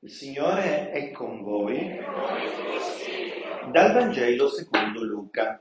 Il Signore è con voi. Dal Vangelo secondo Luca.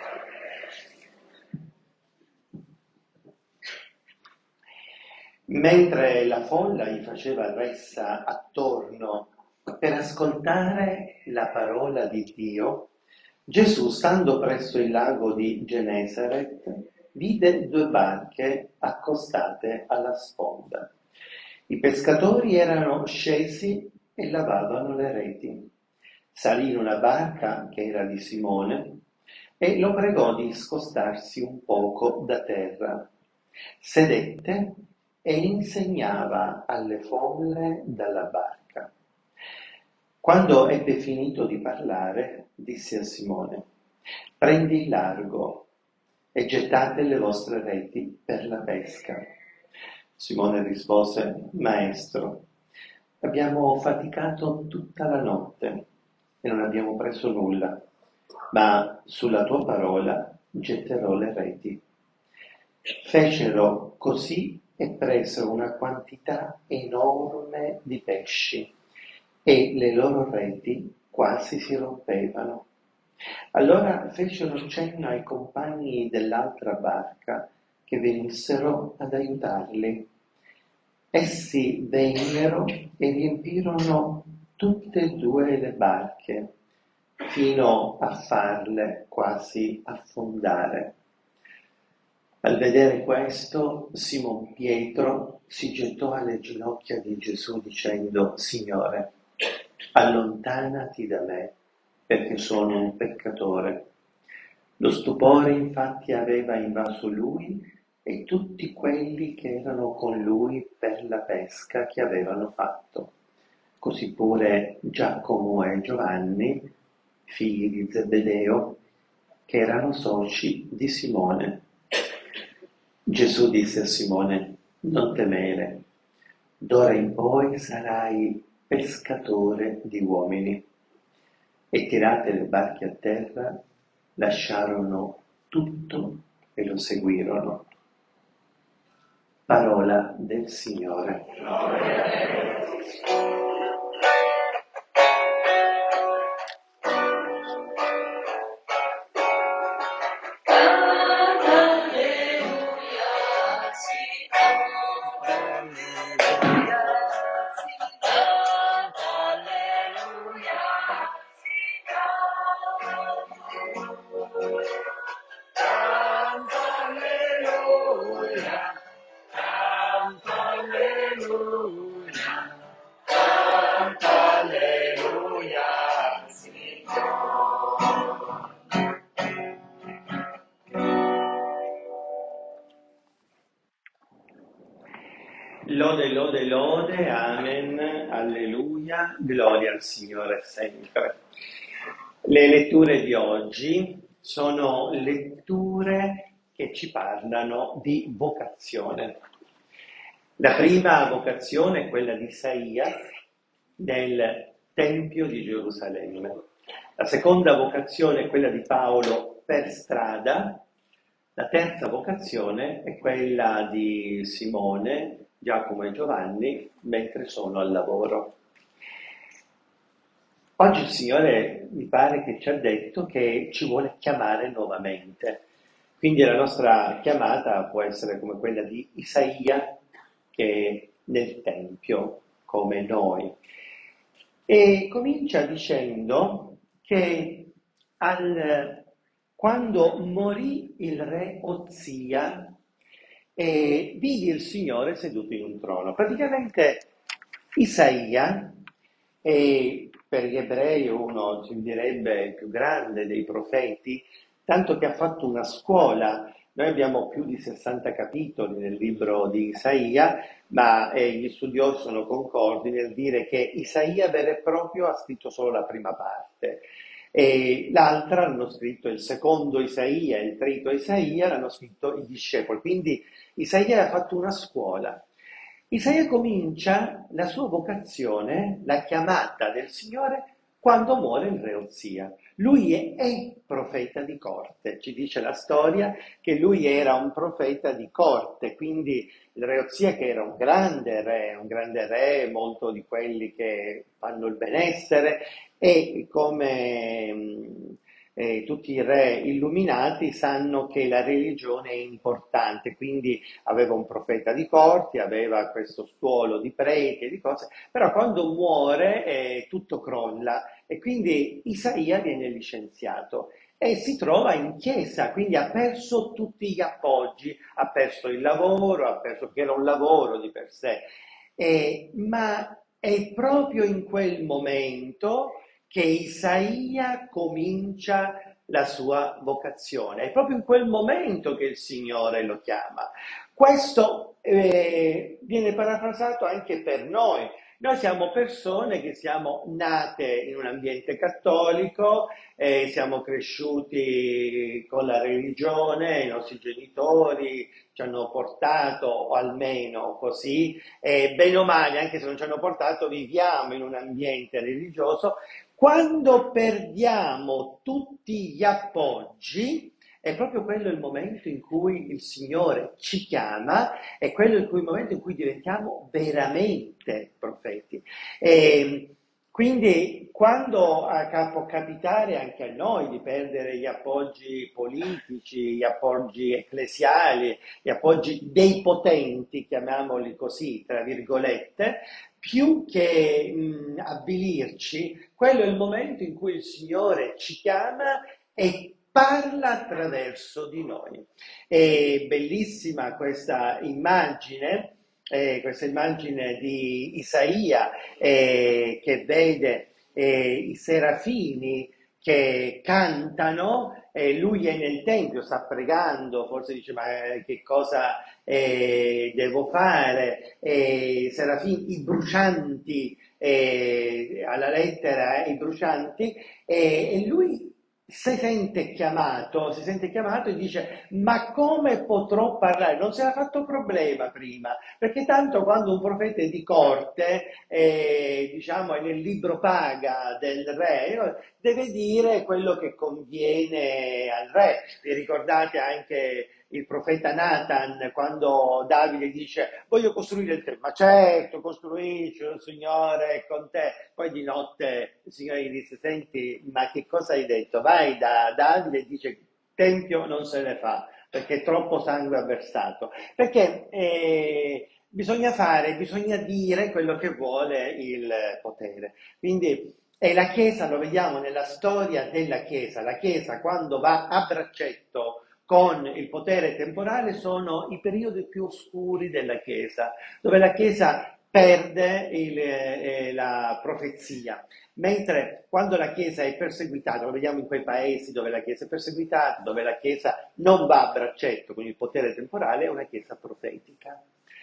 Mentre la folla gli faceva ressa attorno per ascoltare la parola di Dio, Gesù, stando presso il lago di Genesaret, vide due barche accostate alla sponda. I pescatori erano scesi e lavavano le reti. Salì in una barca che era di Simone e lo pregò di scostarsi un poco da terra. Sedette e insegnava alle folle dalla barca. Quando ebbe finito di parlare, disse a Simone: «Prendi il largo e gettate le vostre reti per la pesca». Simone rispose: «Maestro, abbiamo faticato tutta la notte e non abbiamo preso nulla, ma sulla tua parola getterò le reti». Fecero così e presero una quantità enorme di pesci e le loro reti quasi si rompevano. Allora fecero cenno ai compagni dell'altra barca che venissero ad aiutarli. Essi vennero e riempirono tutte e due le barche, fino a farle quasi affondare. Al vedere questo, Simon Pietro si gettò alle ginocchia di Gesù dicendo: «Signore, allontanati da me, perché sono un peccatore». Lo stupore infatti aveva invaso lui e tutti quelli che erano con lui per la pesca che avevano fatto. Così pure Giacomo e Giovanni, figli di Zebedeo, che erano soci di Simone. Gesù disse a Simone: «Non temere, d'ora in poi sarai pescatore di uomini». E tirate le barche a terra, lasciarono tutto e lo seguirono. Parola del Signore. Lode, lode, lode, amen, alleluia, gloria al Signore sempre. Le letture di oggi sono letture che ci parlano di vocazione. La prima vocazione è quella di Isaia nel Tempio di Gerusalemme. La seconda vocazione è quella di Paolo per strada. La terza vocazione è quella di Simone, Giacomo e Giovanni mentre sono al lavoro. Oggi il Signore mi pare che ci ha detto che ci vuole chiamare nuovamente. Quindi la nostra chiamata può essere come quella di Isaia, che è nel Tempio, come noi. E comincia dicendo che quando morì il re Ozia, vidi il Signore seduto in un trono. Praticamente Isaia è per gli ebrei uno, si direbbe, il più grande dei profeti, tanto che ha fatto una scuola. Noi abbiamo più di 60 capitoli nel libro di Isaia, ma gli studiosi sono concordi nel dire che Isaia vero e proprio ha scritto solo la prima parte. E l'altra l'hanno scritto il secondo Isaia e il trito Isaia l'hanno scritto i discepoli, quindi Isaia ha fatto una scuola. Isaia comincia la sua vocazione, la chiamata del Signore, quando muore il re Ozia. Lui è profeta di corte, ci dice la storia che lui era un profeta di corte, quindi il re Ossia, che era un grande re, molto di quelli che fanno il benessere, e come tutti i re illuminati sanno che la religione è importante, quindi aveva un profeta di corti, aveva questo stuolo di preti e di cose, però quando muore tutto crolla e quindi Isaia viene licenziato e si trova in chiesa, quindi ha perso tutti gli appoggi, ha perso il lavoro, ha perso che era un lavoro di per sé, ma è proprio in quel momento che Isaia comincia la sua vocazione, è proprio in quel momento che il Signore lo chiama. Questo viene parafrasato anche per noi. Noi siamo persone che siamo nate in un ambiente cattolico, siamo cresciuti con la religione, i nostri genitori ci hanno portato, o almeno così, bene o male, anche se non ci hanno portato, viviamo in un ambiente religioso. Quando perdiamo tutti gli appoggi, è proprio quello il momento in cui il Signore ci chiama, è quello il momento in cui diventiamo veramente profeti. E quindi quando può capitare anche a noi di perdere gli appoggi politici, gli appoggi ecclesiali, gli appoggi dei potenti, chiamiamoli così, tra virgolette, più che avvilirci, quello è il momento in cui il Signore ci chiama e parla attraverso di noi. È bellissima questa immagine di Isaia che vede i serafini che cantano, lui è nel tempio, sta pregando, forse dice ma che cosa devo fare? I serafini, i brucianti, alla lettera, i brucianti, e lui si sente chiamato e dice ma come potrò parlare? Non si era fatto problema prima, perché tanto quando un profeta è di corte, diciamo è nel libro paga del re, deve dire quello che conviene al re. Vi ricordate anche il profeta Nathan quando Davide dice voglio costruire il tempio, ma certo costruisci, il Signore è con te. Poi di notte il Signore gli disse senti ma che cosa hai detto? Vai da Davide e dice tempio non se ne fa perché troppo sangue ha versato, perché bisogna dire quello che vuole il potere. Quindi e la Chiesa, lo vediamo nella storia della Chiesa, la Chiesa quando va a braccetto con il potere temporale sono i periodi più oscuri della Chiesa, dove la Chiesa perde la profezia, mentre quando la Chiesa è perseguitata, lo vediamo in quei paesi dove la Chiesa è perseguitata, dove la Chiesa non va a braccetto con il potere temporale, è una Chiesa profetica.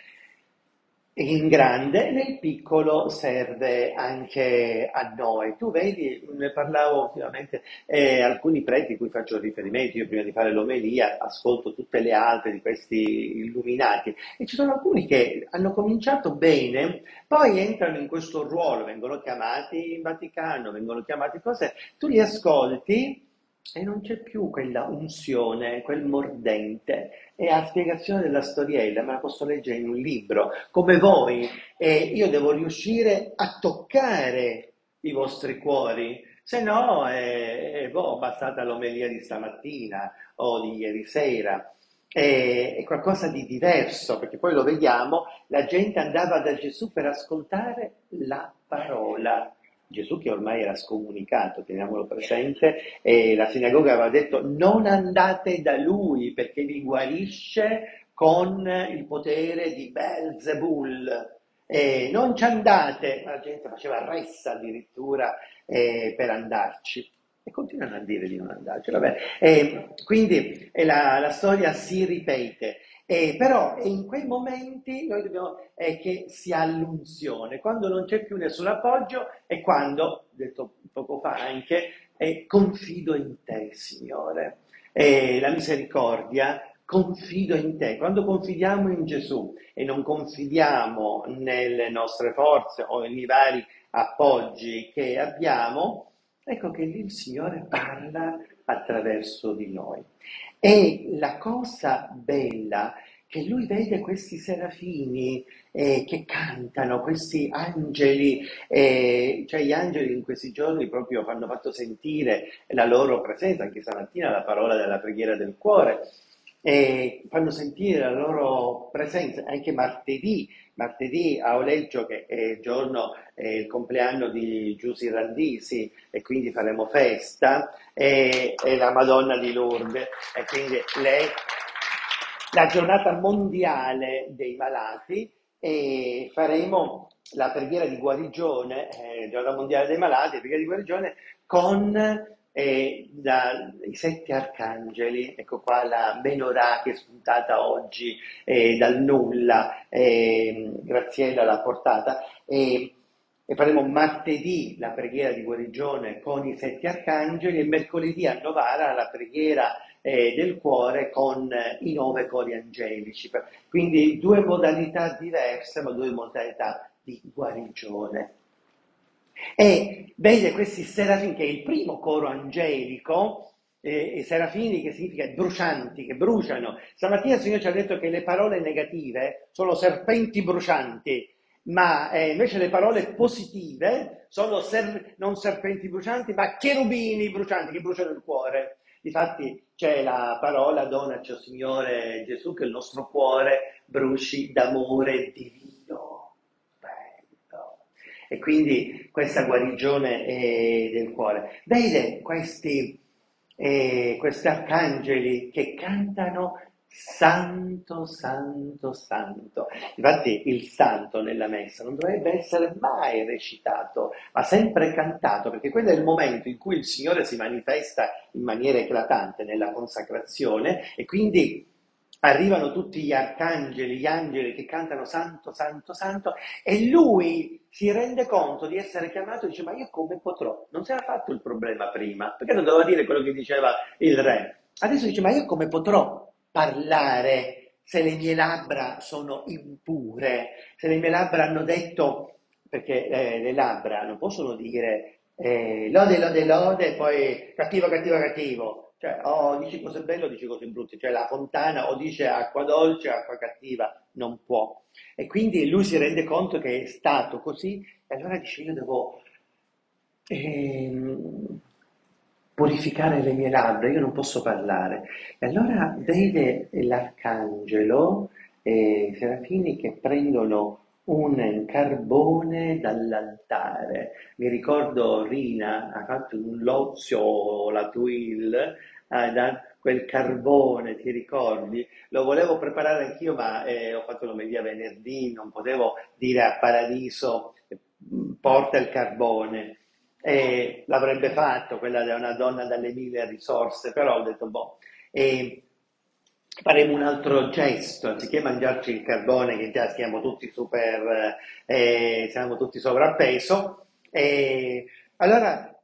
In grande, nel piccolo serve anche a noi. Tu vedi, ne parlavo ultimamente, alcuni preti a cui faccio riferimento, io prima di fare l'omelia ascolto tutte le altre di questi illuminati e ci sono alcuni che hanno cominciato bene, poi entrano in questo ruolo, vengono chiamati in Vaticano, vengono chiamati cose, tu li ascolti e non c'è più quella unzione, quel mordente. E a spiegazione della storiella, me la posso leggere in un libro, come voi, e io devo riuscire a toccare i vostri cuori, se no bastata l'omelia di stamattina o di ieri sera. È qualcosa di diverso, perché poi lo vediamo, la gente andava da Gesù per ascoltare la parola. Gesù che ormai era scomunicato, teniamolo presente, e la sinagoga aveva detto non andate da lui perché vi guarisce con il potere di Belzebul. Non ci andate, la gente faceva ressa addirittura per andarci. E continuano a dire di non andarci, vabbè. Quindi la storia si ripete. Però in quei momenti noi dobbiamo che si ha l'unzione, quando non c'è più nessun appoggio e quando, detto poco fa anche, confido in te, Signore. La misericordia, confido in te. Quando confidiamo in Gesù e non confidiamo nelle nostre forze o nei vari appoggi che abbiamo, ecco che lì il Signore parla attraverso di noi. E la cosa bella che lui vede questi serafini che cantano, questi angeli, cioè gli angeli in questi giorni proprio hanno fatto sentire la loro presenza, anche stamattina la parola della preghiera del cuore, e fanno sentire la loro presenza anche martedì. Martedì a Oleggio, che è il giorno, è il compleanno di Giusy Randisi, e quindi faremo festa, e la Madonna di Lourdes, e quindi lei, la giornata mondiale dei malati, e faremo la preghiera di guarigione, giornata mondiale dei malati, preghiera di guarigione con i sette arcangeli. Ecco qua la menorah che è spuntata oggi dal nulla, Graziella l'ha portata, e faremo martedì la preghiera di guarigione con i sette arcangeli, e mercoledì a Novara la preghiera del cuore con i nove cori angelici. Quindi due modalità diverse, ma due modalità di guarigione. E vede questi serafini, che è il primo coro angelico, i serafini che significa brucianti, che bruciano. Stamattina il Signore ci ha detto che le parole negative sono serpenti brucianti, ma invece le parole positive sono non serpenti brucianti, ma cherubini brucianti, che bruciano il cuore. Difatti c'è la parola: donaci, o Signore Gesù, che il nostro cuore bruci d'amore divino. Bello. E quindi questa guarigione del cuore. Vede questi arcangeli che cantano Santo, Santo, Santo. Infatti il santo nella messa non dovrebbe essere mai recitato, ma sempre cantato, perché quello è il momento in cui il Signore si manifesta in maniera eclatante nella consacrazione, e quindi arrivano tutti gli arcangeli, gli angeli che cantano Santo, Santo, Santo, e lui si rende conto di essere chiamato e dice: ma io come potrò? Non si era fatto il problema prima, perché non doveva dire quello che diceva il re. Adesso dice: ma io come potrò parlare se le mie labbra sono impure, se le mie labbra hanno detto, perché le labbra non possono dire lode, lode, lode, poi cattivo, cattivo, cattivo, cioè o dici cose belle o dici cose brutte, cioè la fontana o dice acqua dolce o acqua cattiva, non può. E quindi lui si rende conto che è stato così, e allora dice: io devo ehm, purificare le mie labbra, io non posso parlare. E allora vede l'arcangelo e i serafini che prendono un carbone dall'altare. Mi ricordo Rina ha fatto un lozio, la Twill, da quel carbone, ti ricordi? Lo volevo preparare anch'io, ma ho fatto l'omelia venerdì, non potevo dire a Paradiso porta il carbone. E l'avrebbe fatto, quella è una donna dalle mille risorse, però ho detto, boh, e faremo un altro gesto, anziché mangiarci il carbone, che già siamo tutti super, siamo tutti sovrappeso, allora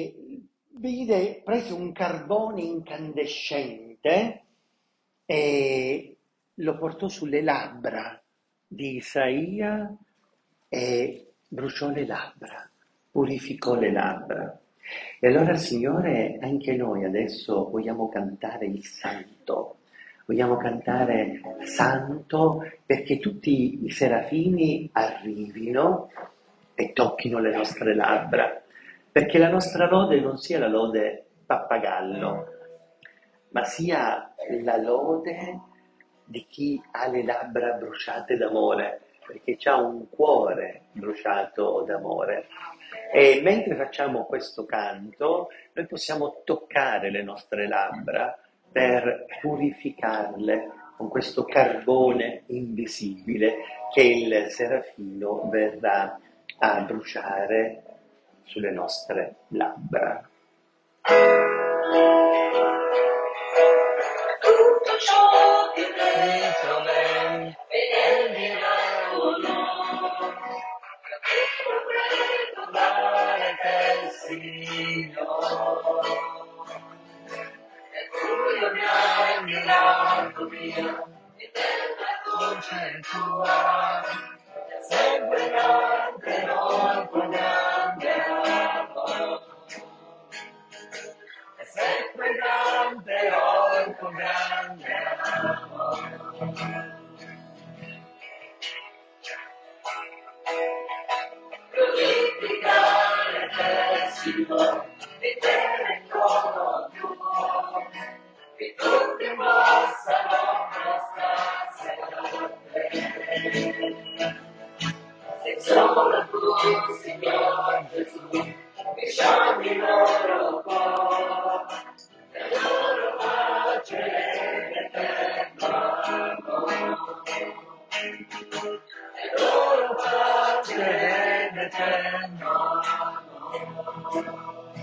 prese un carbone incandescente e lo portò sulle labbra di Isaia e bruciò le labbra, purificò le labbra. E allora, Signore, anche noi adesso vogliamo cantare il Santo, vogliamo cantare Santo, perché tutti i serafini arrivino e tocchino le nostre labbra, perché la nostra lode non sia la lode pappagallo, ma sia la lode di chi ha le labbra bruciate d'amore, perché ha un cuore bruciato d'amore. E mentre facciamo questo canto, noi possiamo toccare le nostre labbra per purificarle con questo carbone invisibile che il serafino verrà a bruciare sulle nostre labbra. Tutto ciò che dentro me e di ricordare che il Signore e tu mi hai mirato via e della croce tua sempre grande, non grande amore. Signore, e te ricordo tuo, che tutti possano prostrarsi a te. Se solo tu, Signore Gesù, mi sciogli loro cuore, e loro pace eterno amore, e loro pace eterno amore.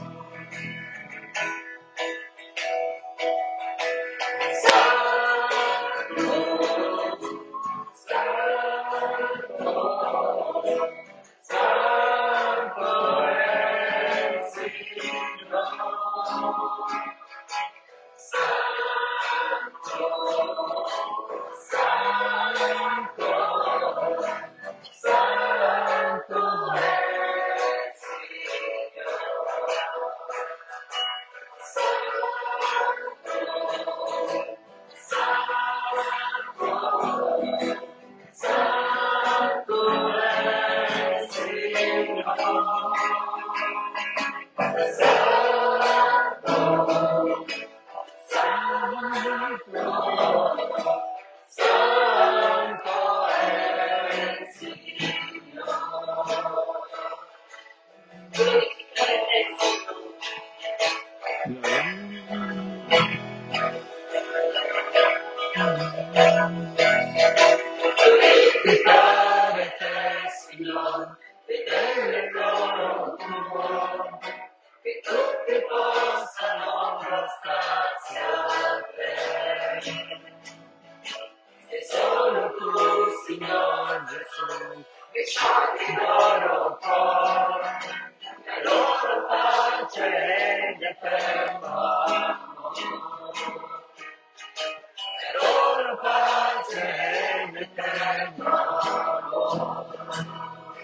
Che tutti possano prostrarsi a te. E solo tu, Signor Gesù, che sciogli il loro cuore, la loro pace ed eterno amore, la loro pace ed eterno amore.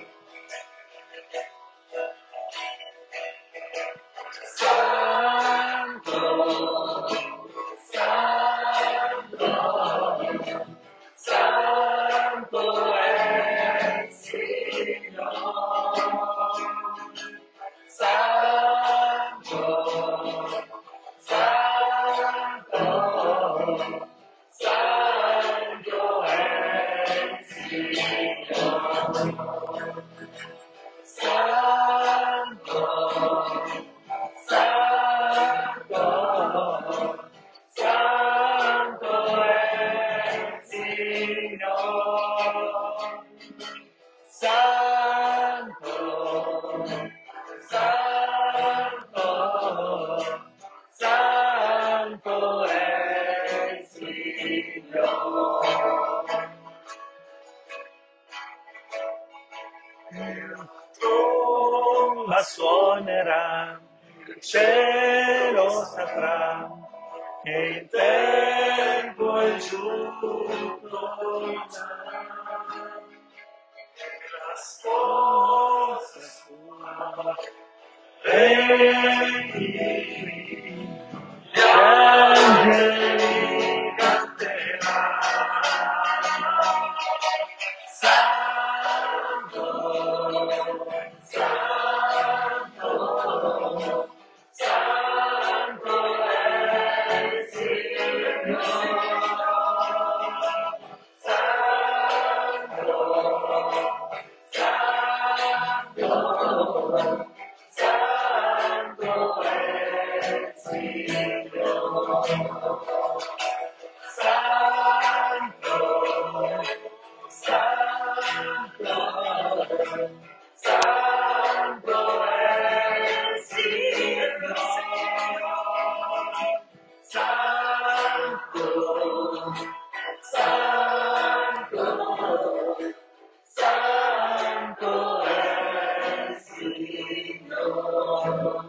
Santo, Santo, Santo è il Signore. Santo, Santo, Santo è il Signore. Santo, Santo, Santo è il Signore. Santo, Santo, Santo è il Signore. Tromba suonerà, il cielo saprà che il tempo è giunto, la sposa sua vedi, gli angeli canteranno. Santo, Santo, Santo è il Signore. Santo, Santo, Santo è il Signore. Santo, Santo, Santo è il Signore. Santo, Santo, Santo è il Signore.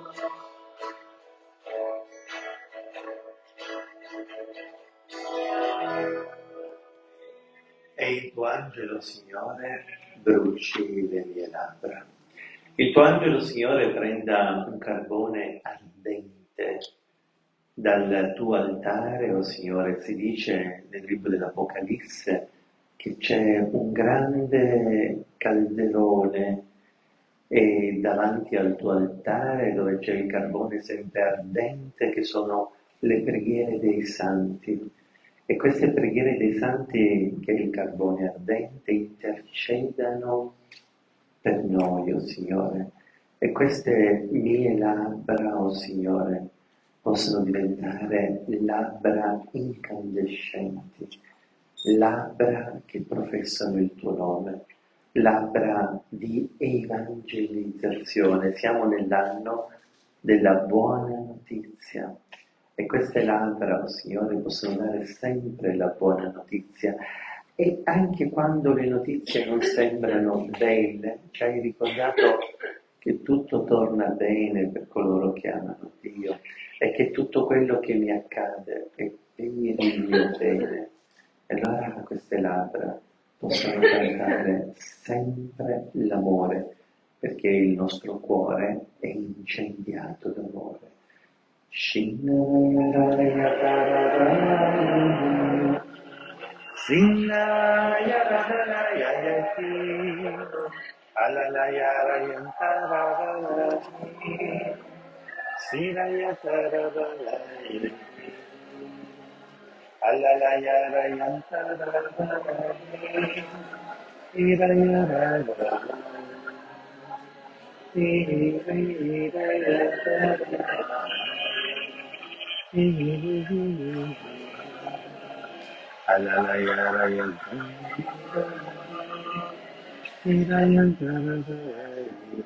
E il tuo angelo, Signore, bruci le mie labbra. Il tuo angelo, Signore, prenda un carbone ardente dal tuo altare, o Signore. Si dice nel libro dell'Apocalisse che c'è un grande calderone e davanti al tuo altare dove c'è il carbone sempre ardente che sono le preghiere dei santi. E queste preghiere dei santi che il carbone ardente intercedano per noi, oh Signore. E queste mie labbra, oh Signore, possono diventare labbra incandescenti, labbra che professano il tuo nome, labbra di evangelizzazione. Siamo nell'anno della buona notizia e queste labbra, oh Signore, possono dare sempre la buona notizia. E anche quando le notizie non sembrano belle, ci hai ricordato che tutto torna bene per coloro che amano Dio e che tutto quello che mi accade è per il mio bene. E allora queste labbra possono cantare sempre l'amore, perché il nostro cuore è incendiato d'amore. Shinaya Sinaya Radhalaya Yaki Alalaya Rayantarayaki Sinaya Tarabalaya Alalaya Rayantarayaki Iraya Radhalaya Iraya Radhalaya Alalaya Rayantarayaki.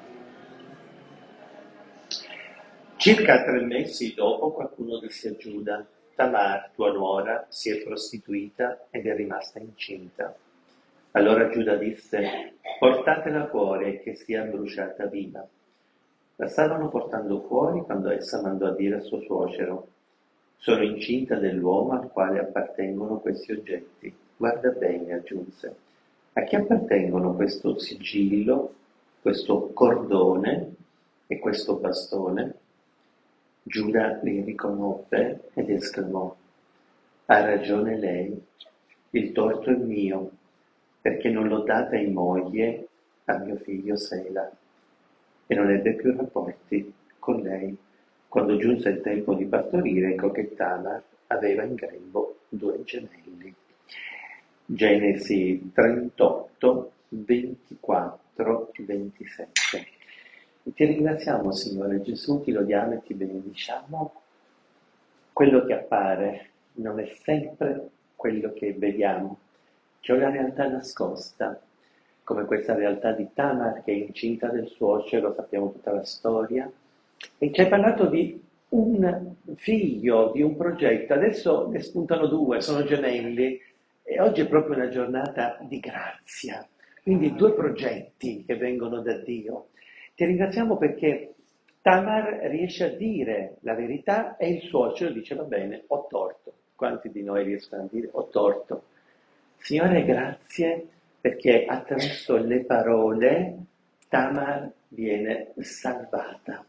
Circa 3 mesi dopo qualcuno disse a Giuda: Tamar, tua nuora, si è prostituita ed è rimasta incinta. Allora Giuda disse: portatela fuori che sia bruciata viva. La stavano portando fuori quando essa mandò a dire a suo suocero: sono incinta dell'uomo al quale appartengono questi oggetti. Guarda bene, aggiunse, a chi appartengono questo sigillo, questo cordone e questo bastone? Giuda li riconobbe ed esclamò: ha ragione lei, il torto è mio, perché non l'ho data in moglie a mio figlio Sela. E non ebbe più rapporti con lei. Quando giunse il tempo di partorire, ecco che Tamar aveva in grembo 2 gemelli. Genesi 38, 24, 27. E ti ringraziamo, Signore Gesù, ti lodiamo e ti benediciamo. Quello che appare non è sempre quello che vediamo. C'è una realtà nascosta, come questa realtà di Tamar che è incinta del suocero, sappiamo tutta la storia, e ci hai parlato di un figlio, di un progetto, adesso ne spuntano 2, sono gemelli, e oggi è proprio una giornata di grazia, quindi 2 progetti che vengono da Dio. Ti ringraziamo perché Tamar riesce a dire la verità e il suocero dice va bene, ho torto. Quanti di noi riescono a dire ho torto? Signore, grazie perché attraverso le parole Tamar viene salvata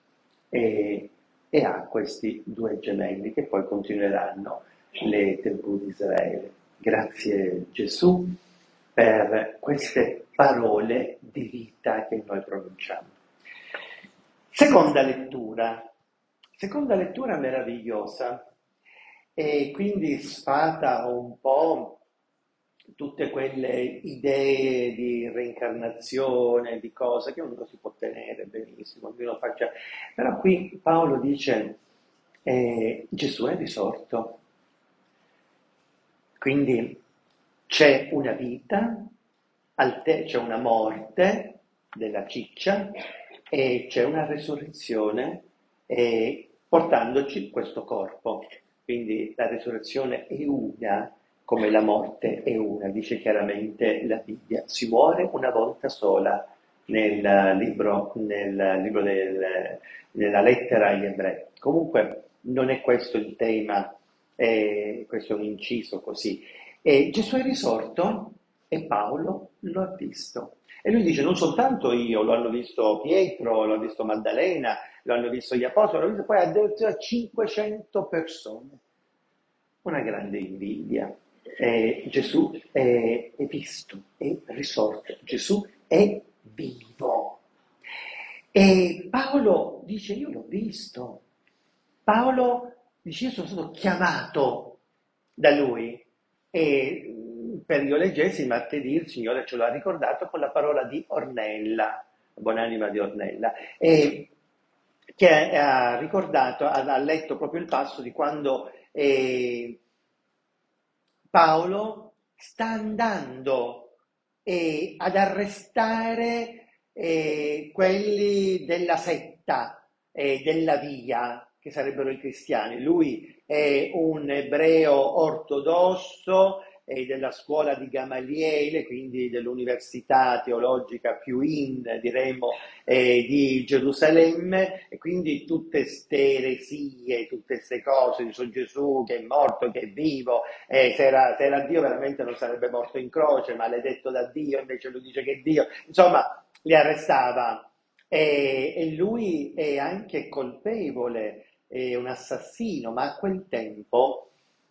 e ha questi 2 gemelli che poi continueranno le tribù di Israele. Grazie Gesù per queste parole di vita che noi pronunciamo. Seconda lettura meravigliosa e quindi sfata un po' tutte quelle idee di reincarnazione, di cose che uno si può tenere benissimo, ognuno faccia. Però qui Paolo dice Gesù è risorto, quindi c'è una vita, c'è una morte della ciccia e c'è una resurrezione portandoci questo corpo. Quindi la resurrezione è una, come la morte è una, dice chiaramente la Bibbia. Si muore una volta sola nella lettera agli ebrei. Comunque non è questo il tema, questo è un inciso così. E Gesù è risorto e Paolo lo ha visto. E lui dice, non soltanto io, lo hanno visto Pietro, lo ha visto Maddalena, lo hanno visto gli apostoli, lo hanno visto poi addirittura 500 persone. Una grande invidia. Gesù è visto, è risorto, Gesù è vivo. E Paolo dice, io l'ho visto. Paolo dice, io sono stato chiamato da lui. E per io leggessi martedì il Signore ce l'ha ricordato con la parola di Ornella, buonanima di Ornella, e che ha ricordato, ha letto proprio il passo di quando Paolo sta andando ad arrestare quelli della setta, della via, che sarebbero i cristiani. Lui è un ebreo ortodosso della scuola di Gamaliele, quindi dell'università teologica più diremmo, di Gerusalemme, e quindi tutte ste eresie, tutte queste cose di su Gesù che è morto, che è vivo, se era Dio veramente non sarebbe morto in croce, maledetto da Dio, invece lui dice che è Dio, insomma li arrestava. E lui è anche colpevole, è un assassino, ma a quel tempo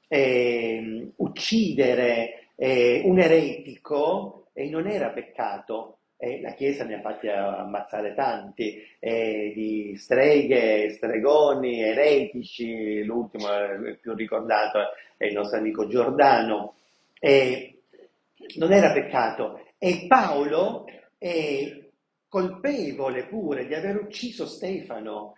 uccidere un eretico non era peccato. La Chiesa ne ha fatti ammazzare tanti, di streghe, stregoni, eretici, l'ultimo il più ricordato è il nostro amico Giordano. Eh, Non era peccato. E Paolo è colpevole pure di aver ucciso Stefano.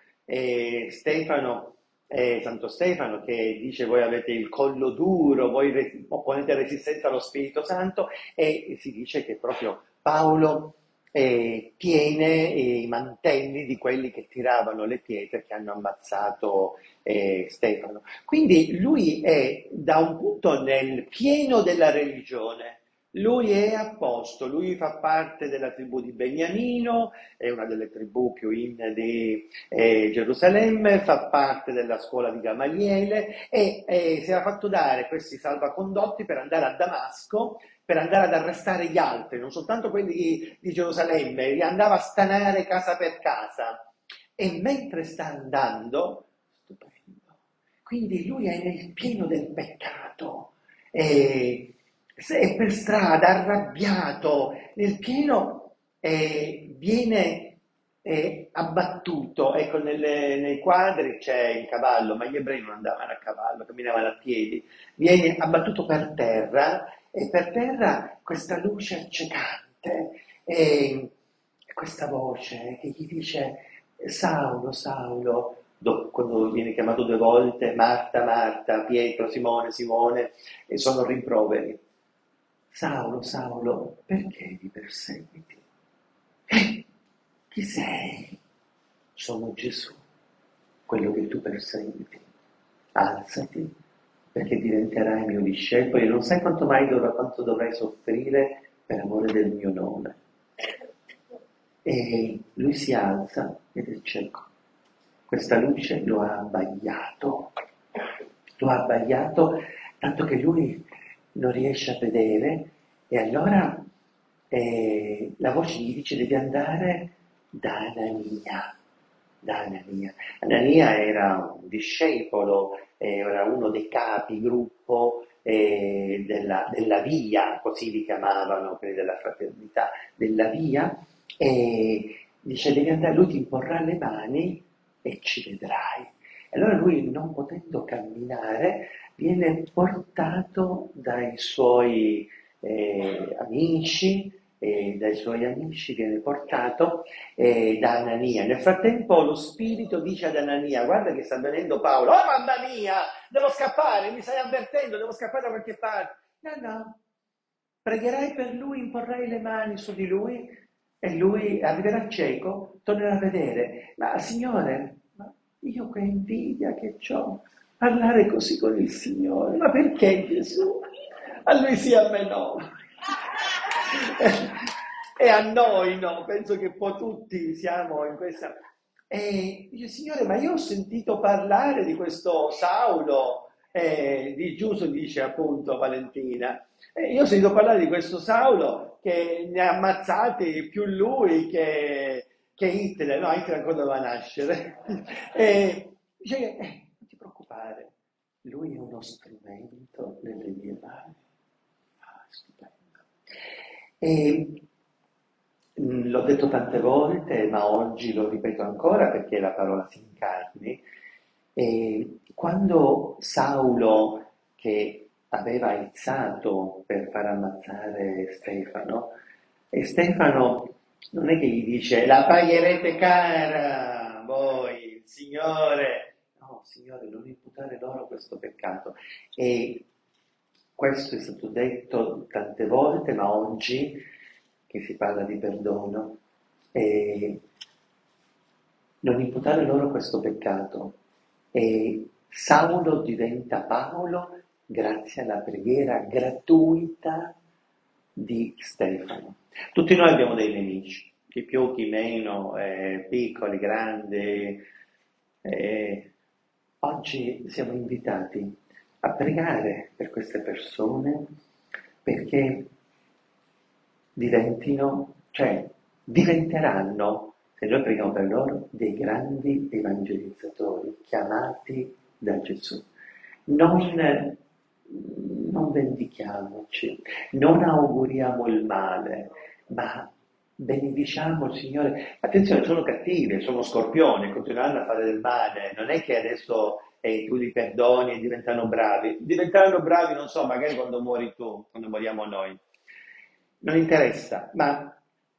Santo Stefano, che dice voi avete il collo duro, voi opponete resistenza allo Spirito Santo, e si dice che proprio Paolo tiene i mantelli di quelli che tiravano le pietre che hanno ammazzato Stefano. Quindi lui è da un punto nel pieno della religione. Lui è a posto, lui fa parte della tribù di Beniamino, è una delle tribù più in di Gerusalemme, fa parte della scuola di Gamaliele e si era fatto dare questi salvacondotti per andare a Damasco, per andare ad arrestare gli altri, non soltanto quelli di Gerusalemme, li andava a stanare casa per casa. E mentre sta andando, stupendo, quindi lui è nel pieno del peccato, e se è per strada, arrabbiato, nel pieno viene abbattuto. Ecco, nei quadri c'è il cavallo, ma gli ebrei non andavano a cavallo, camminavano a piedi. Viene abbattuto per terra e per terra questa luce accecante e questa voce che gli dice Saulo, Saulo, quando viene chiamato 2 volte, Marta, Marta, Pietro, Simone, Simone, e sono rimproveri. Saulo, Saulo, perché mi perseguiti? Chi sei? Sono Gesù, quello che tu perseguiti. Alzati, perché diventerai mio discepolo e non sai quanto dovrai soffrire per amore del mio nome. E lui si alza ed è cieco. Questa luce lo ha abbagliato tanto che lui non riesce a vedere e allora la voce gli dice devi andare da Anania. Da Anania. Anania era un discepolo, era uno dei capi gruppo della via, così li chiamavano quelli della fraternità, della via, e dice devi andare, lui ti imporrà le mani e ci vedrai. E allora lui, non potendo camminare, viene portato dai suoi amici, e dai suoi amici viene portato da Anania. Nel frattempo lo spirito dice ad Anania, guarda che sta venendo Paolo, oh mamma mia, devo scappare, mi stai avvertendo, devo scappare da qualche parte. No, no, pregherai per lui, imporrai le mani su di lui e lui arriverà cieco, tornerà a vedere. Ma Signore, ma io che invidia che ho, parlare così con il Signore, ma perché Gesù? A lui sì, a me no. E a noi no, penso che un po' tutti siamo in questa. E dice, Signore, ma io ho sentito parlare di questo Saulo, di Giusto dice appunto Valentina, io ho sentito parlare di questo Saulo che ne ha ammazzati più lui che Hitler, no, Hitler ancora doveva nascere. E dice, non ti preoccupare, lui è uno strumento nelle mie mani. Ah, stupendo. E L'ho detto tante volte, ma oggi lo ripeto ancora perché la parola si incarni. E quando Saulo, che aveva aizzato per far ammazzare Stefano, e Stefano non è che gli dice la pagherete cara, voi, il Signore. No, Signore, non imputare loro questo peccato. E questo è stato detto tante volte, ma oggi che si parla di perdono, e non imputare loro questo peccato. E Saulo diventa Paolo grazie alla preghiera gratuita di Stefano. Tutti noi abbiamo dei nemici, chi più, chi meno, piccoli, grandi. Oggi siamo invitati a pregare per queste persone perché diventeranno, se noi preghiamo per loro, dei grandi evangelizzatori chiamati da Gesù. Non vendichiamoci, non auguriamo il male, ma benediciamo il Signore. Attenzione, sono cattive, sono scorpioni, continueranno a fare del male, non è che adesso tu li perdoni e diventano bravi. Diventeranno bravi, non so, magari quando muori tu, quando moriamo noi. Non interessa, ma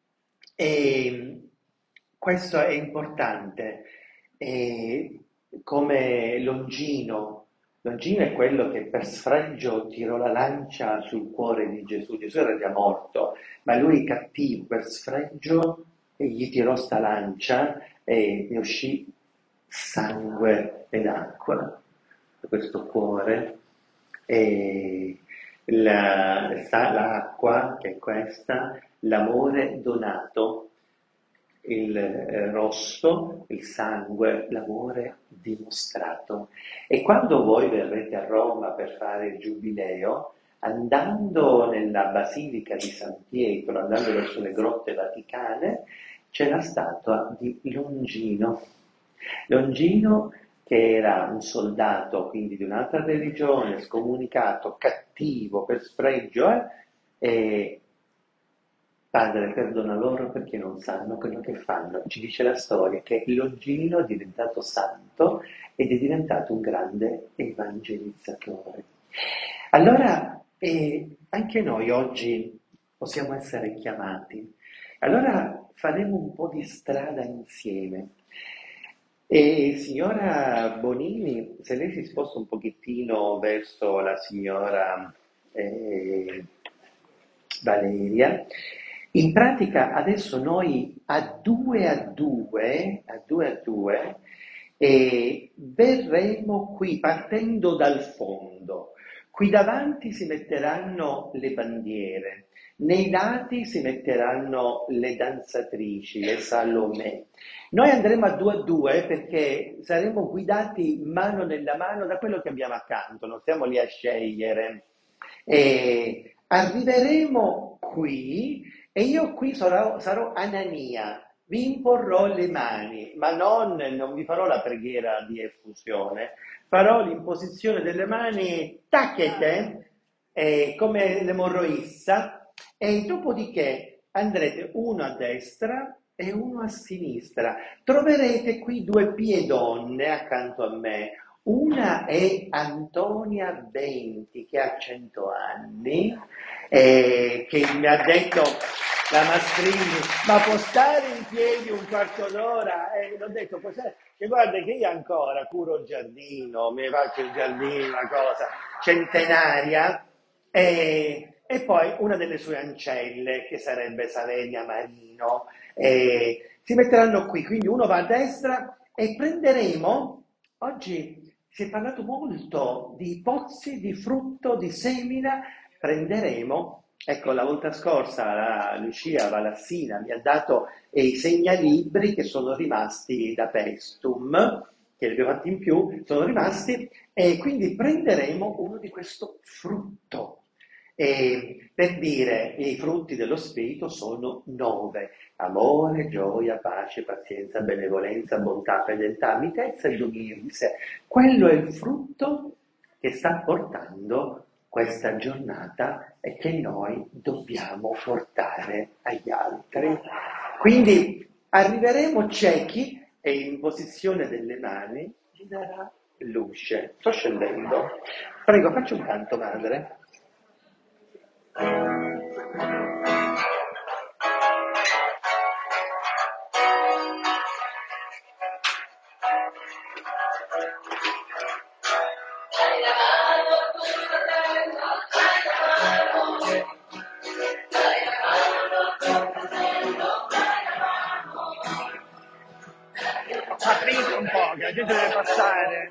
questo è importante. E come Longino. Longino è quello che per sfregio tirò la lancia sul cuore di Gesù. Gesù era già morto, ma lui cattivo per sfregio e gli tirò sta lancia e ne uscì sangue ed acqua da questo cuore. E l'acqua, che è questa, l'amore donato, il rosso, il sangue, l'amore dimostrato. E quando voi verrete a Roma per fare il giubileo, andando nella Basilica di San Pietro, andando verso le grotte vaticane, c'è la statua di Longino. Longino che era un soldato, quindi di un'altra religione, scomunicato, cattivo, per sfregio, e Padre, perdona loro perché non sanno quello che fanno. Ci dice la storia che Longino è diventato santo ed è diventato un grande evangelizzatore. Allora, anche noi oggi possiamo essere chiamati. Allora faremo un po' di strada insieme. E signora Bonini, se lei si sposta un pochettino verso la signora Valeria, in pratica adesso noi a due, verremo qui partendo dal fondo. Qui davanti si metteranno le bandiere, nei lati si metteranno le danzatrici, le Salomè. Noi andremo a due perché saremo guidati mano nella mano da quello che abbiamo accanto, non stiamo lì a scegliere. E arriveremo qui e io qui sarò Anania, vi imporrò le mani, ma non vi farò la preghiera di effusione, farò l'imposizione delle mani tacchete, come l'emorroissa, e dopodiché andrete uno a destra e uno a sinistra. Troverete qui due piedonne accanto a me. Una è Antonia Benti, che ha 100 anni, che mi ha detto la Mastrini, ma può stare in piedi un quarto d'ora? E l'ho detto, che guarda che io ancora curo il giardino, mi faccio il giardino, una cosa centenaria, e poi una delle sue ancelle, che sarebbe Salenia Marino, si metteranno qui, quindi uno va a destra e prenderemo, oggi si è parlato molto di pozzi, di frutto, di semina, prenderemo, ecco la volta scorsa la Lucia Valassina mi ha dato i segnalibri che sono rimasti da Pestum, che li abbiamo fatti in più, sono rimasti, e quindi prenderemo uno di questo frutto. E per dire, i frutti dello Spirito sono 9: amore, gioia, pace, pazienza, benevolenza, bontà, fedeltà, mitezza e dominio di sé. Quello è il frutto che sta portando questa giornata e che noi dobbiamo portare agli altri. Quindi arriveremo ciechi e in posizione delle mani gli darà luce. Sto scendendo. Prego, faccio un canto, madre. Aprite un po', che la gente deve passare.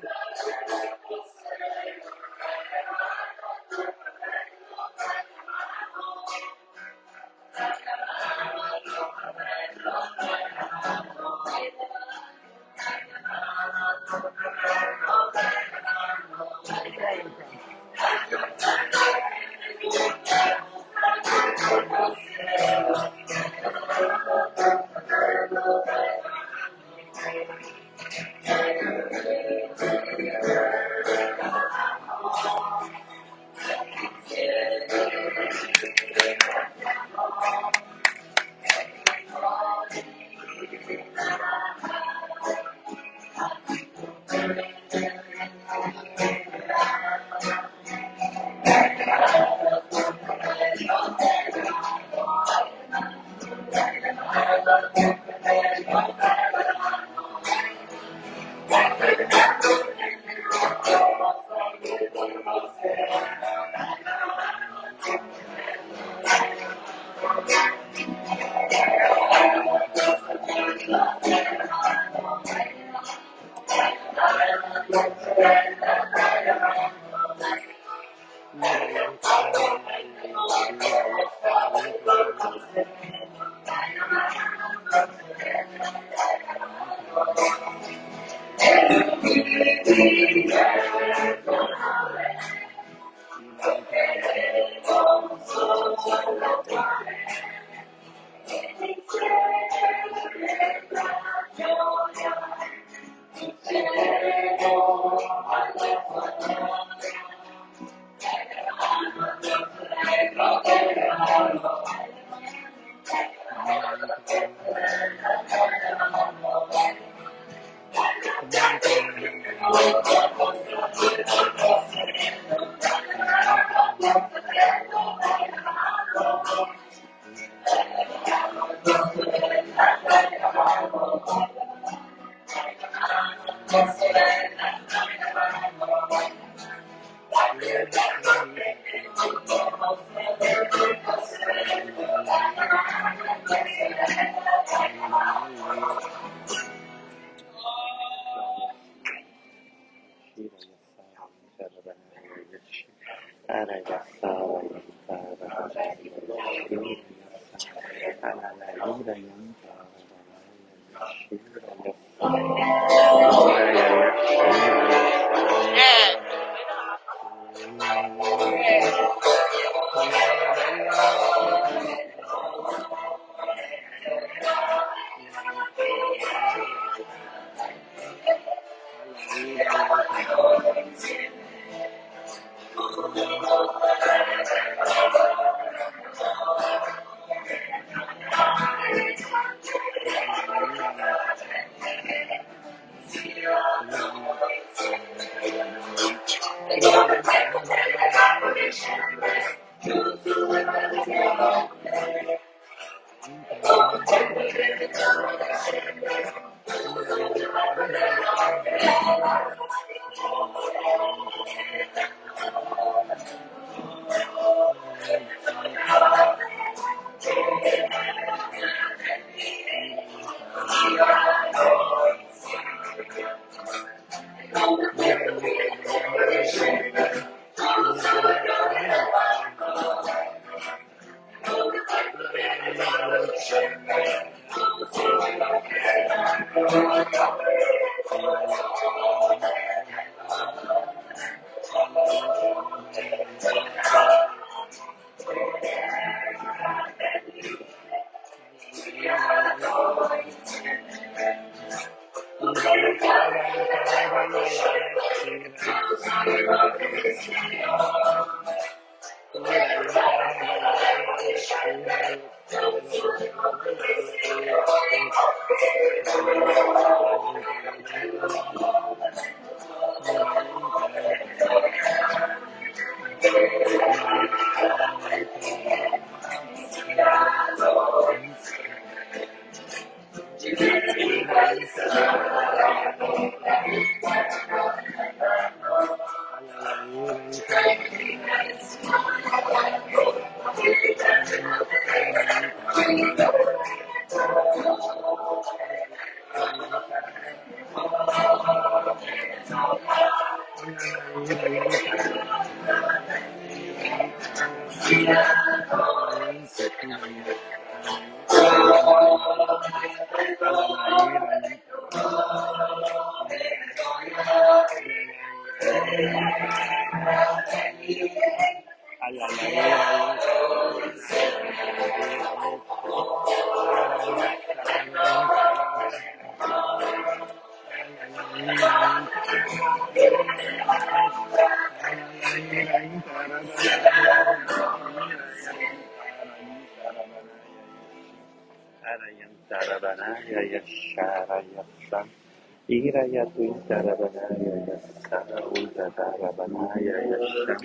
Arayantarabhanaya Yasharayasam Irayatuintarabanaya Yasarauntarabanaya Yasham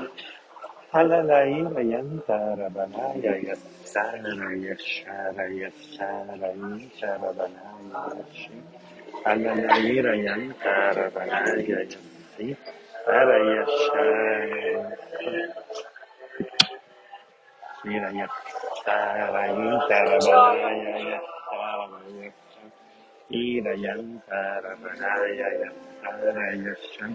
Halalairayantarabhanaya Yasarayasharayasaraintarabanaya Yashim Halalairayantarabhanaya Yasi Arayasharayasam Irayasarayintarabhanaya Yasarayasam Irayantarabanaya Yasarayasam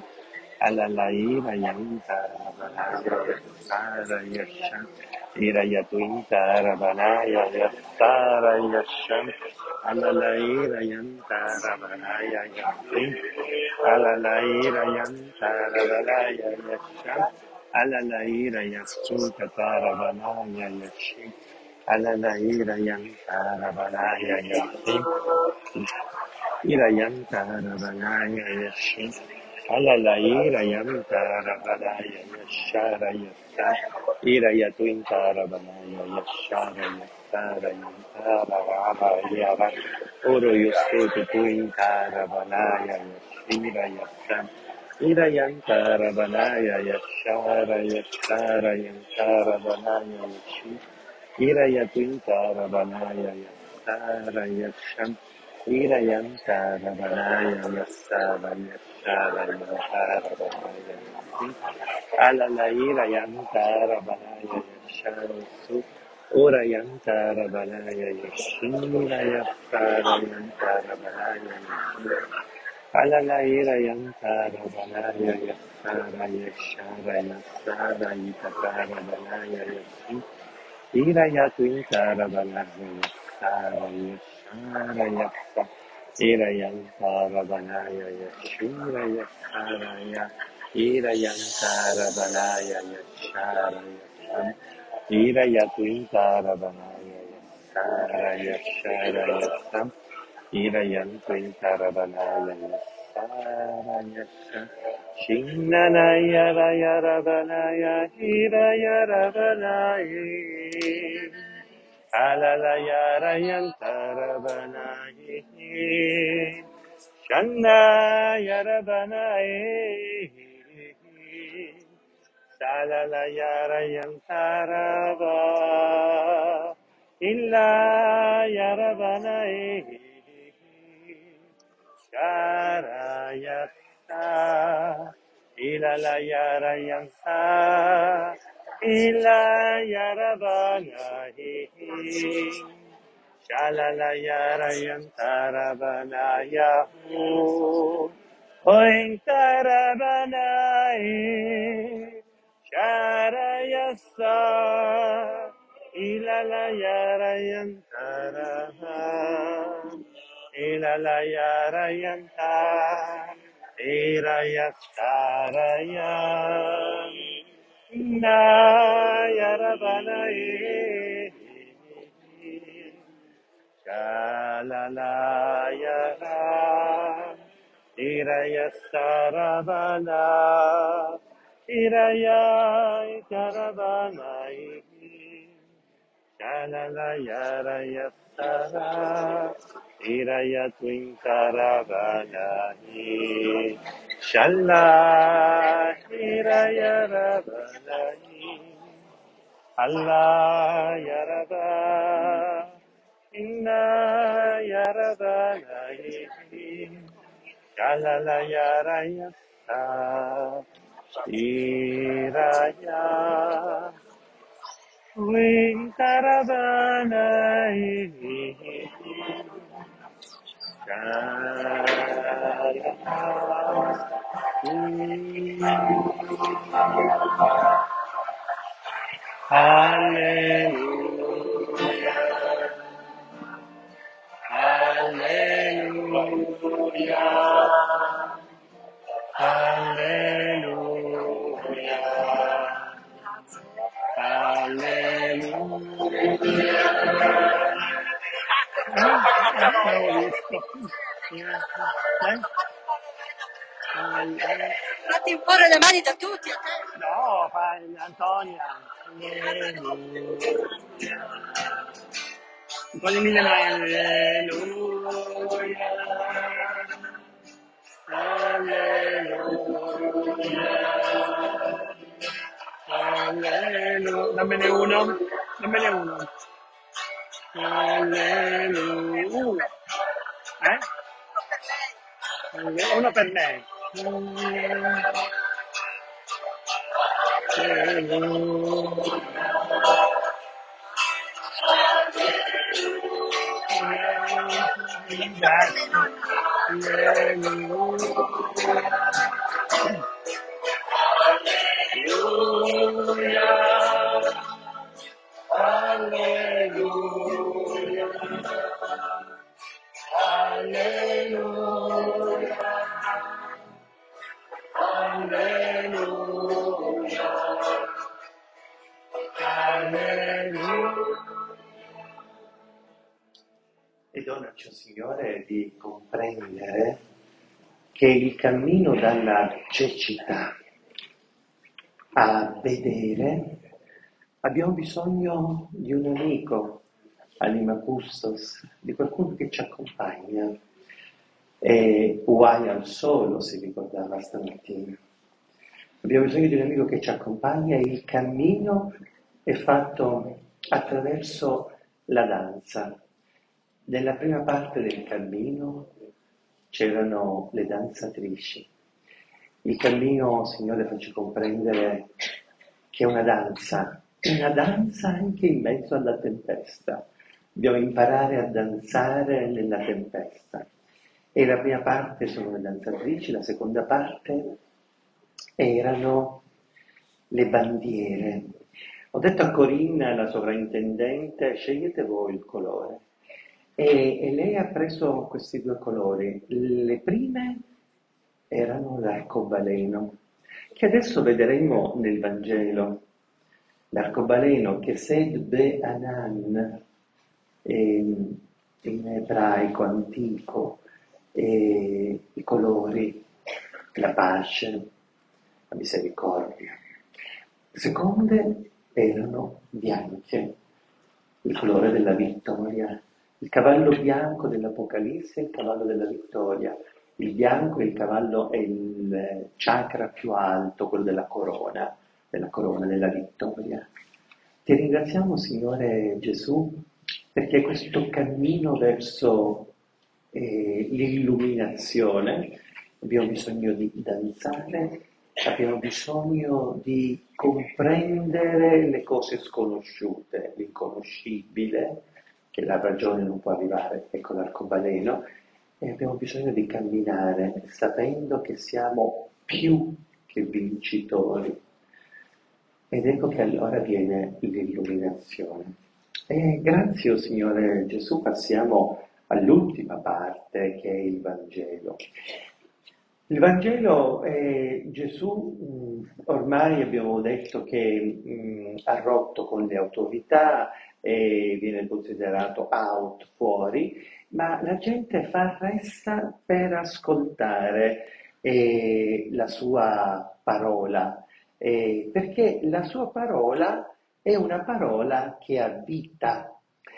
Alalairayantarabanaya Yasarayasam Irayatuintarabanaya Yasarayasam Alalairayantarabanaya Yasim Alalairayantarabanaya Yasam Alalairayasukatarabanaya Yashim Alalairayantarabanaya Yasim Irayantarabanaya Yashim Alalairayantarabanaya Yasharayasa Irayatuintarabanaya Yasharayasarayantarabanaya Oro Yosutu Tuintarabanaya Yashirayasa Irayantarabanaya Yasharayasarayantarabanaya Yashi Irayatuintarabanaya Yasarayasam Irayantarabanaya Yasarayasarayantarabanaya Yashi Alalairayantarabanaya Yasharasu Urayantarabanaya Yashirayasarayantarabanaya Yashi Alalairayantarabanaya Yasarayasarayasarayantarabanaya Yashi Irayatuintarabanaya Yasarayasarayasa Irayantarabanaya Yashirayasaraya Irayantarabanaya Yasharayasam Irayatuintarabanaya Yasarayasarayasam Irayantarabanaya Yasarayasam Shinanaya Rayarabanaya Hirayarabanaya Alalayarayantarabanaya Shanayarabanaya Salalayarantaraba illa yarabanae Sharayasa ilalayarayanta illa yarabanae Shalayarayantarabanaya Ointarabanai Sharayasa Ilalayarayantara Ilalayarayanta Irayastarayam Nayarabanai Shalalayara Irayasarabana Irayaitarabana Shalalayarayasara Irayatwinkarabana Shalayarabana Allah Yaraba Inna Winkaradanayi, Shalalayarayasa, Iraya, Winkaradanayi, Hallelujah, Hallelujah, Hallelujah, Hallelujah. Non ho visto. Fatti imporre le mani da tutti a te. No, fa Antonia. Un po' di mille mani. Alleluia. Alleluia. Alleluia. Dammene uno. Dammene uno. Alleluia. Uno per me. E donaci, o Signore, di comprendere che il cammino dalla cecità a vedere abbiamo bisogno di un amico, anima custos, di qualcuno che ci accompagna. E uguai al solo, si ricordava stamattina. Abbiamo bisogno di un amico che ci accompagna e il cammino è fatto attraverso la danza. Nella prima parte del cammino c'erano le danzatrici. Il cammino, Signore, facci comprendere che è una danza anche in mezzo alla tempesta. Dobbiamo imparare a danzare nella tempesta. E la prima parte sono le danzatrici, la seconda parte erano le bandiere. Ho detto a Corinna, la sovrintendente, scegliete voi il colore. E lei ha preso questi due colori. Le prime erano l'arcobaleno, che adesso vedremo nel Vangelo. L'arcobaleno che sed be anan, in ebraico antico, i colori, la pace, la misericordia. Le seconde erano bianche, il colore della vittoria. Il cavallo bianco dell'Apocalisse è il cavallo della vittoria. Il bianco è il cavallo, è il chakra più alto, quello della corona della vittoria. Ti ringraziamo, Signore Gesù, perché questo cammino verso l'illuminazione abbiamo bisogno di danzare, abbiamo bisogno di comprendere le cose sconosciute, l'inconoscibile, che la ragione non può arrivare, ecco l'arcobaleno, e abbiamo bisogno di camminare sapendo che siamo più che vincitori. Ed ecco che allora viene l'illuminazione. E grazie, Signore Gesù, passiamo all'ultima parte che è il Vangelo. Il Vangelo è Gesù, ormai abbiamo detto che ha rotto con le autorità e viene considerato out, fuori, ma la gente fa resta per ascoltare la sua parola, perché la sua parola è una parola che ha vita.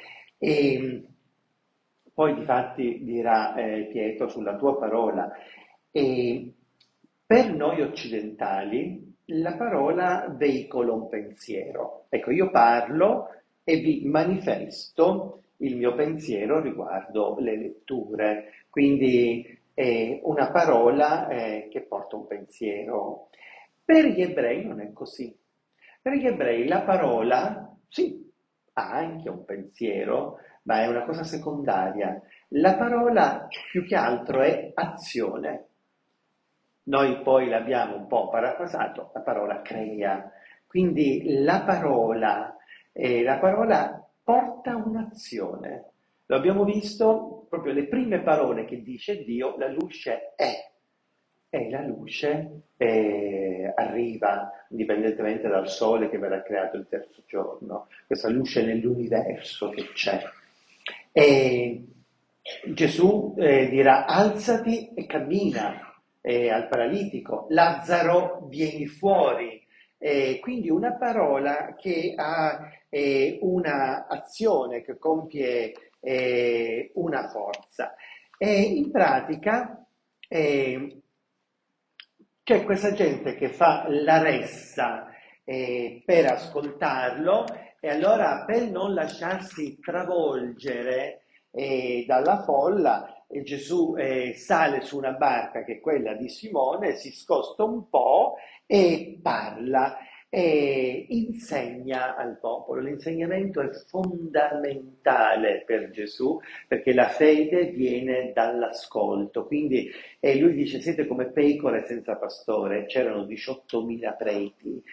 E poi difatti dirà Pietro sulla tua parola. E per noi occidentali la parola veicola un pensiero. Ecco, io parlo e vi manifesto il mio pensiero riguardo le letture. Quindi è una parola che porta un pensiero. Per gli ebrei non è così. Per gli ebrei la parola, sì, ha anche un pensiero, ma è una cosa secondaria. La parola più che altro è azione. Noi poi l'abbiamo un po' parafrasato, la parola crea. Quindi la parola porta un'azione. Lo abbiamo visto proprio le prime parole che dice Dio, la luce è. E la luce arriva indipendentemente dal sole che verrà creato il terzo giorno, questa luce nell'universo che c'è. E Gesù dirà alzati e cammina al paralitico, Lazzaro vieni fuori. Quindi una parola che ha una azione, che compie una forza. E in pratica c'è questa gente che fa la ressa per ascoltarlo e allora per non lasciarsi travolgere dalla folla, Gesù sale su una barca che è quella di Simone, si scosta un po' e parla e insegna al popolo. L'insegnamento è fondamentale per Gesù perché la fede viene dall'ascolto. Quindi lui dice: siete come pecore senza pastore. C'erano 18.000 preti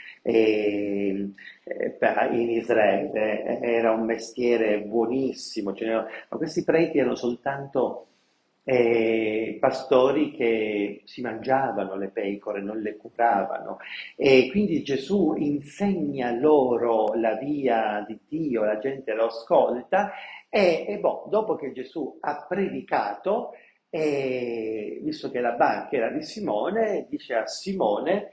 in Israele, era un mestiere buonissimo, ma questi preti erano soltanto pastori che si mangiavano le pecore, non le curavano. E quindi Gesù insegna loro la via di Dio, la gente lo ascolta dopo che Gesù ha predicato, visto che la barca era di Simone, dice a Simone: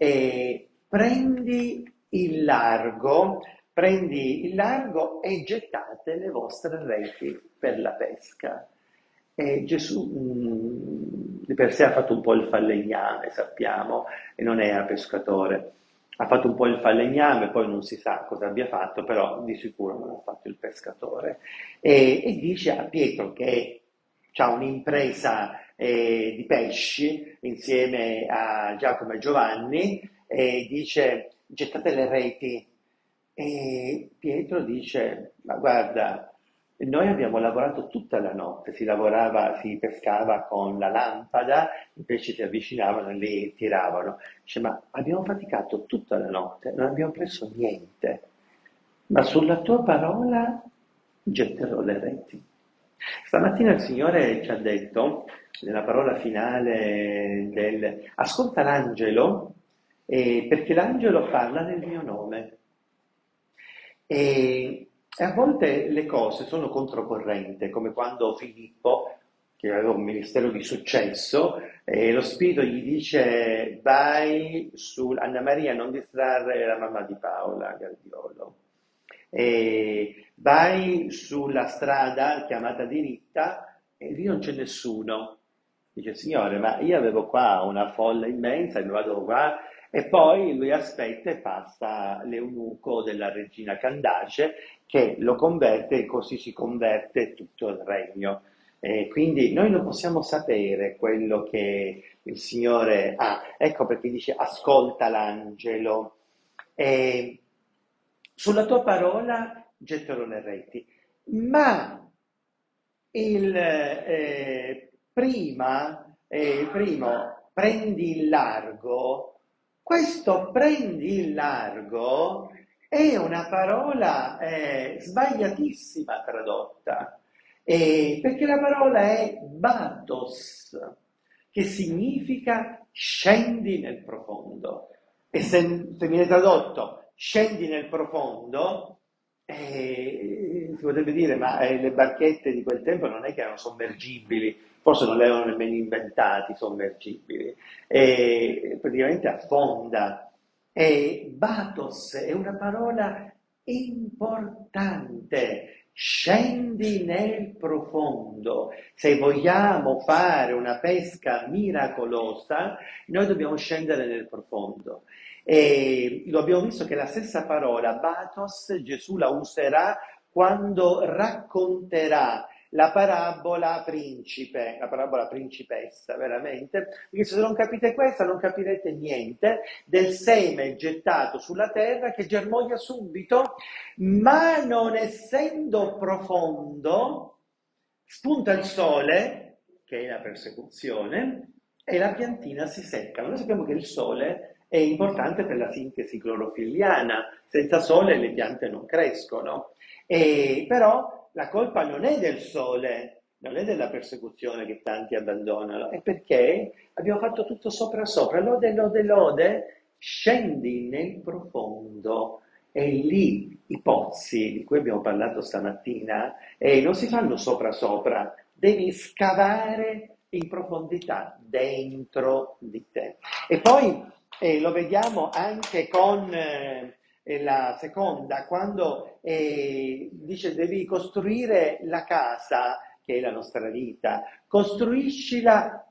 prendi il largo e gettate le vostre reti per la pesca. E Gesù di per sé ha fatto un po' il falegname, sappiamo, e non era pescatore. Ha fatto un po' il falegname, poi non si sa cosa abbia fatto, però di sicuro non ha fatto il pescatore. E dice a Pietro, che ha un'impresa di pesci insieme a Giacomo e Giovanni, e dice: gettate le reti. E Pietro dice: ma guarda, noi abbiamo lavorato tutta la notte, si pescava con la lampada, i pesci si avvicinavano e li tiravano. Dice: ma abbiamo faticato tutta la notte, non abbiamo preso niente, ma sulla tua parola getterò le reti. Stamattina il Signore ci ha detto, nella parola finale ascolta l'angelo, perché l'angelo parla nel mio nome. E a volte le cose sono controcorrente, come quando Filippo, che aveva un ministero di successo, lo Spirito gli dice: vai su Anna Maria, non distrarre la mamma di Paola Gardiolo. Vai sulla strada chiamata diritta e lì non c'è nessuno. Dice: Signore, ma io avevo qua una folla immensa e vado qua. E poi lui aspetta e passa l'eunuco della regina Candace che lo converte, e così si converte tutto il regno. Quindi noi non possiamo sapere quello che il Signore ha. Ecco perché dice: ascolta l'angelo. Sulla tua parola getterò le reti. Ma primo, prendi il largo. Questo prendi il largo è una parola sbagliatissima tradotta, perché la parola è batos, che significa scendi nel profondo. E se viene tradotto scendi nel profondo, si potrebbe dire: ma le barchette di quel tempo non è che erano sommergibili, forse non le avevano nemmeno inventati sommergibili, e praticamente affonda. E batos è una parola importante, scendi nel profondo. Se vogliamo fare una pesca miracolosa, noi dobbiamo scendere nel profondo. E lo abbiamo visto che la stessa parola batos Gesù la userà quando racconterà la parabola principe, la parabola principessa, veramente, perché se non capite questa non capirete niente del seme gettato sulla terra che germoglia subito, ma non essendo profondo, spunta il sole, che è la persecuzione, e la piantina si secca. Noi sappiamo che il sole è importante per la sintesi clorofilliana, senza sole le piante non crescono. Però la colpa non è del sole, non è della persecuzione che tanti abbandonano, è perché abbiamo fatto tutto sopra sopra, lode, lode, lode, scendi nel profondo. E lì i pozzi di cui abbiamo parlato stamattina non si fanno sopra sopra, devi scavare in profondità dentro di te. E poi lo vediamo anche con la seconda, quando dice devi costruire la casa, che è la nostra vita, costruiscila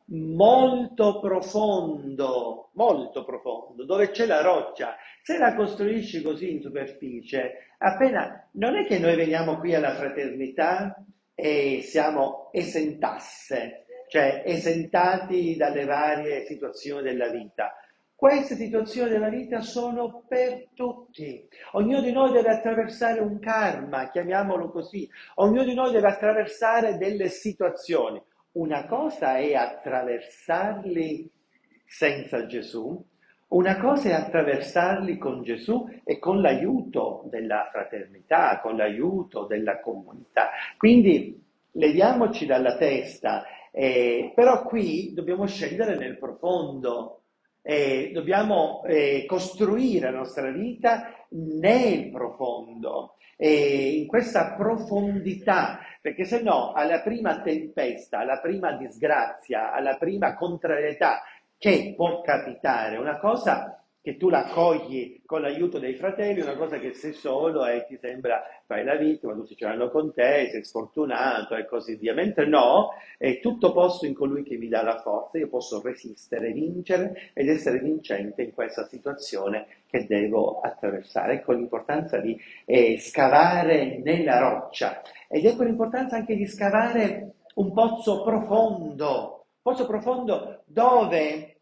molto profondo, dove c'è la roccia. Se la costruisci così in superficie, appena non è che noi veniamo qui alla fraternità e siamo esentasse, cioè esentati dalle varie situazioni della vita. Queste situazioni della vita sono per tutti. Ognuno di noi deve attraversare un karma, chiamiamolo così. Ognuno di noi deve attraversare delle situazioni. Una cosa è attraversarli senza Gesù, una cosa è attraversarli con Gesù e con l'aiuto della fraternità, con l'aiuto della comunità. Quindi leviamoci dalla testa, però qui dobbiamo scendere nel profondo, dobbiamo costruire la nostra vita nel profondo, in questa profondità, perché se no alla prima tempesta, alla prima disgrazia, alla prima contrarietà che può capitare, una cosa che tu la accogli con l'aiuto dei fratelli, una cosa che sei solo e ti sembra fai la vittima, tutti ce l'hanno con te, sei sfortunato e così via, mentre no, è tutto posto in colui che mi dà la forza, io posso resistere, vincere ed essere vincente in questa situazione che devo attraversare. Ecco l'importanza di scavare nella roccia ed ecco l'importanza anche di scavare un pozzo profondo dove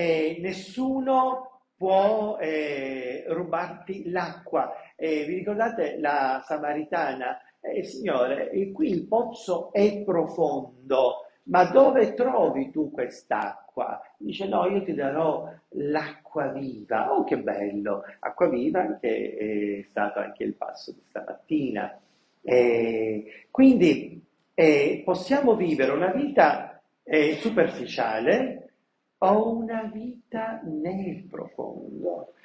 nessuno può rubarti l'acqua. Vi ricordate la Samaritana? Signore, qui il pozzo è profondo, ma dove trovi tu quest'acqua? Dice no, io ti darò l'acqua viva. Oh, che bello! Acqua viva che è stato anche il passo di stamattina. Quindi possiamo vivere una vita superficiale o una vita nel profondo.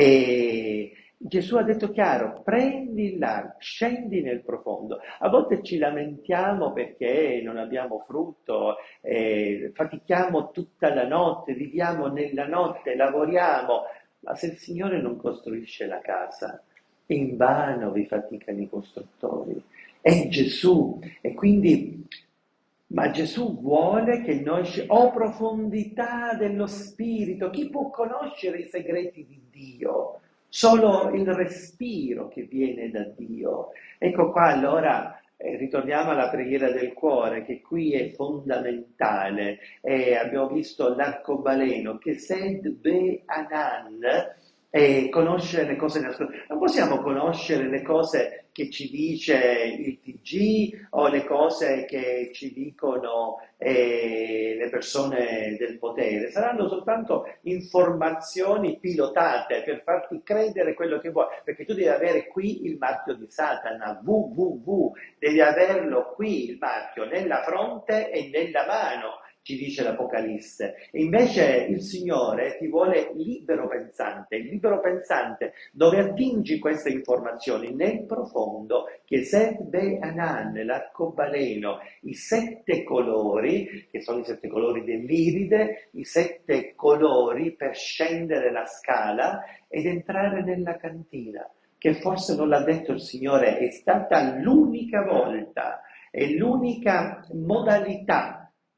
Gesù ha detto chiaro, prendi là, scendi nel profondo. A volte ci lamentiamo perché non abbiamo frutto, fatichiamo tutta la notte, viviamo nella notte, lavoriamo, ma se il Signore non costruisce la casa, invano vi faticano i costruttori. È Gesù e quindi ma Gesù vuole che noi profondità dello spirito. Chi può conoscere i segreti di Dio? Solo il respiro che viene da Dio. Ecco qua allora ritorniamo alla preghiera del cuore, che qui è fondamentale. Abbiamo visto l'arcobaleno che sed be anan, conoscere le cose nascoste. Non possiamo conoscere le cose che ci dice il TG o le cose che ci dicono le persone del potere, saranno soltanto informazioni pilotate per farti credere quello che vuoi, perché tu devi avere qui il marchio di Satana, www, devi averlo qui il marchio, nella fronte e nella mano, ci dice l'Apocalisse. E invece il Signore ti vuole libero pensante, dove attingi queste informazioni nel profondo, che Sed Be Anan, l'arcobaleno, i 7 colori, che sono i 7 colori dell'iride, i 7 colori per scendere la scala ed entrare nella cantina, che forse non l'ha detto il Signore, è stata l'unica volta, è l'unica modalità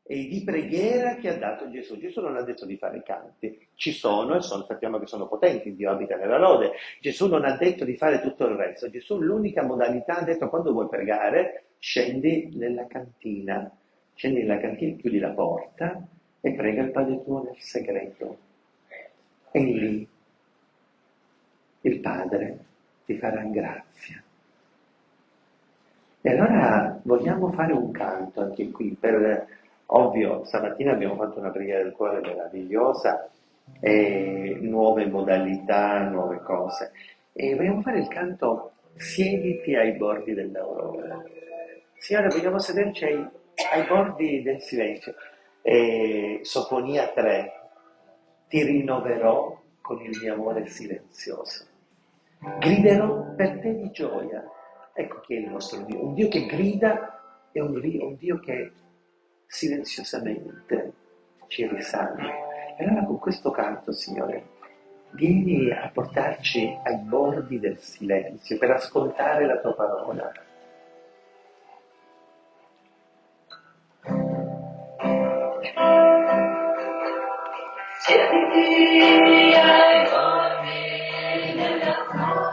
e di preghiera che ha dato Gesù. Gesù non ha detto di fare canti, ci sono e sappiamo che sono potenti, Dio abita nella lode. Gesù non ha detto di fare tutto il resto. Gesù l'unica modalità ha detto: quando vuoi pregare scendi nella cantina, chiudi la porta e prega il Padre tuo nel segreto. E lì il Padre ti farà grazia. E allora vogliamo fare un canto anche qui, ovvio, stamattina abbiamo fatto una preghiera del cuore meravigliosa, e nuove modalità, nuove cose. E vogliamo fare il canto Siediti ai bordi dell'aurora. Signore, vogliamo sederci ai bordi del silenzio. Sofonia 3, ti rinnoverò con il mio amore silenzioso. Griderò per te di gioia. Ecco chi è il nostro Dio, un Dio che grida e un Dio che silenziosamente ci risalva. E allora con questo canto, Signore, vieni a portarci ai bordi del silenzio per ascoltare la tua parola. Siediti ai bordi dell'aurora,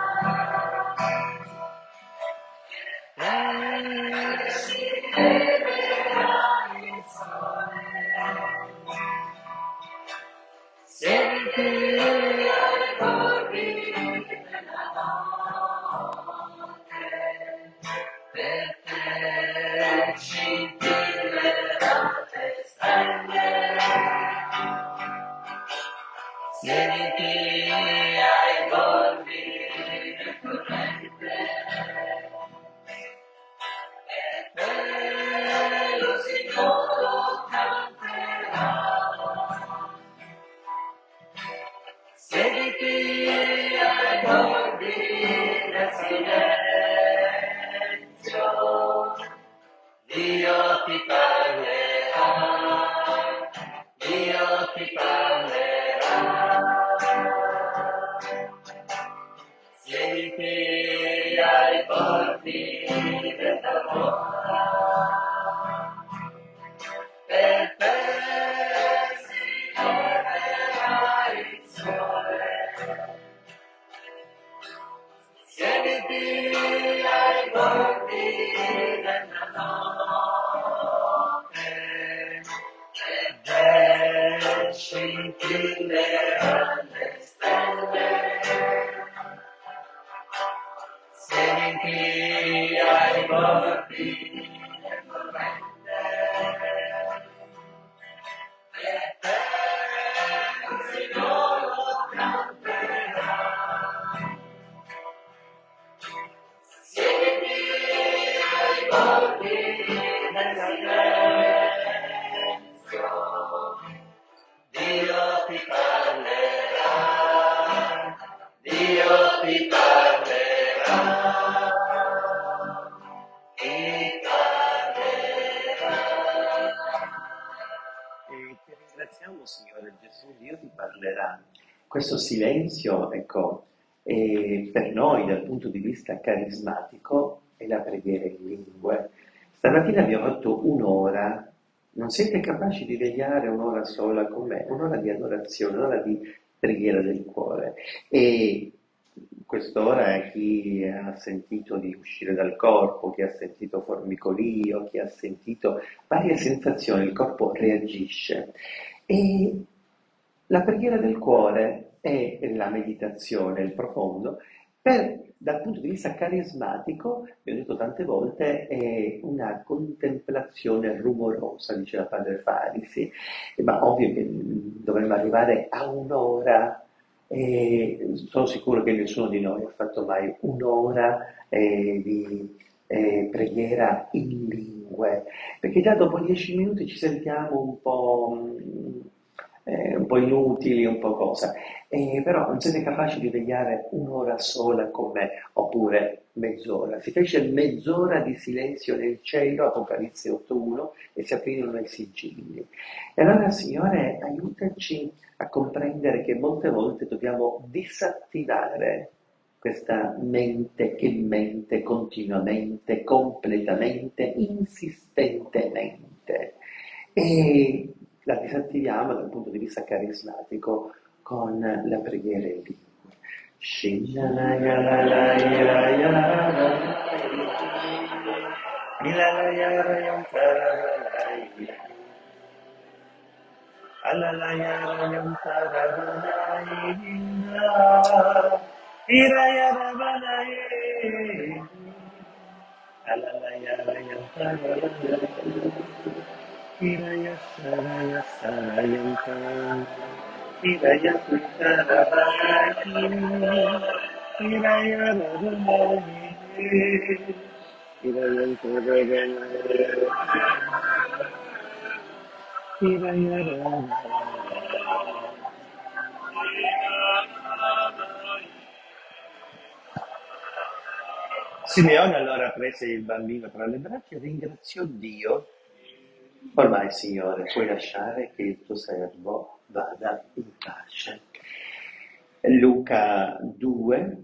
si vederà il sole. Siediti ai bordi della notte, per te scintillerà le stelle. Siediti ai bordi del torrente, e te lo Signore canterà. Siediti ai bordi del silenzio, Dio ti parlerà, Dio ti parlerà. Siediti ai bordi dell'aurora, per te si leverà il sole. Siediti ai bordi della notte, e scintilleranno le stelle. Siediti ai bordi del torrente, e te il Signore canterà. Siediti ai bordi del silenzio, Dio ti parlerà, Dio ti parlerà, ti parlerà. E ti ringraziamo, Signore Gesù, Dio ti parlerà. Questo silenzio, ecco, per noi dal punto di vista carismatico è la preghiera in lingue. Stamattina abbiamo fatto un'ora, non siete capaci di vegliare un'ora sola con me, un'ora di adorazione, un'ora di preghiera del cuore. E quest'ora chi ha sentito di uscire dal corpo, chi ha sentito formicolio, chi ha sentito varie sensazioni, il corpo reagisce. E la preghiera del cuore è la meditazione, il profondo, dal punto di vista carismatico, vi ho detto tante volte, è una contemplazione rumorosa, diceva padre Farisi, ma ovvio che dovremmo arrivare a un'ora, e sono sicuro che nessuno di noi ha fatto mai un'ora di preghiera in lingue, perché già dopo 10 minuti ci sentiamo un po' inutili, un po' cosa. Però non siete capaci di vegliare un'ora sola con me, oppure mezz'ora. Si fece mezz'ora di silenzio nel cielo, Apocalisse 8.1, e si aprirono i sigilli. E allora, Signore, aiutaci a comprendere che molte volte dobbiamo disattivare questa mente che mente continuamente, completamente, insistentemente. e la disattiviamo dal punto di vista carismatico con la preghiera in lingua. Simeone allora prese il bambino tra le braccia e ringraziò Dio. Ormai, Signore, puoi lasciare che il tuo servo vada in pace. Luca 2,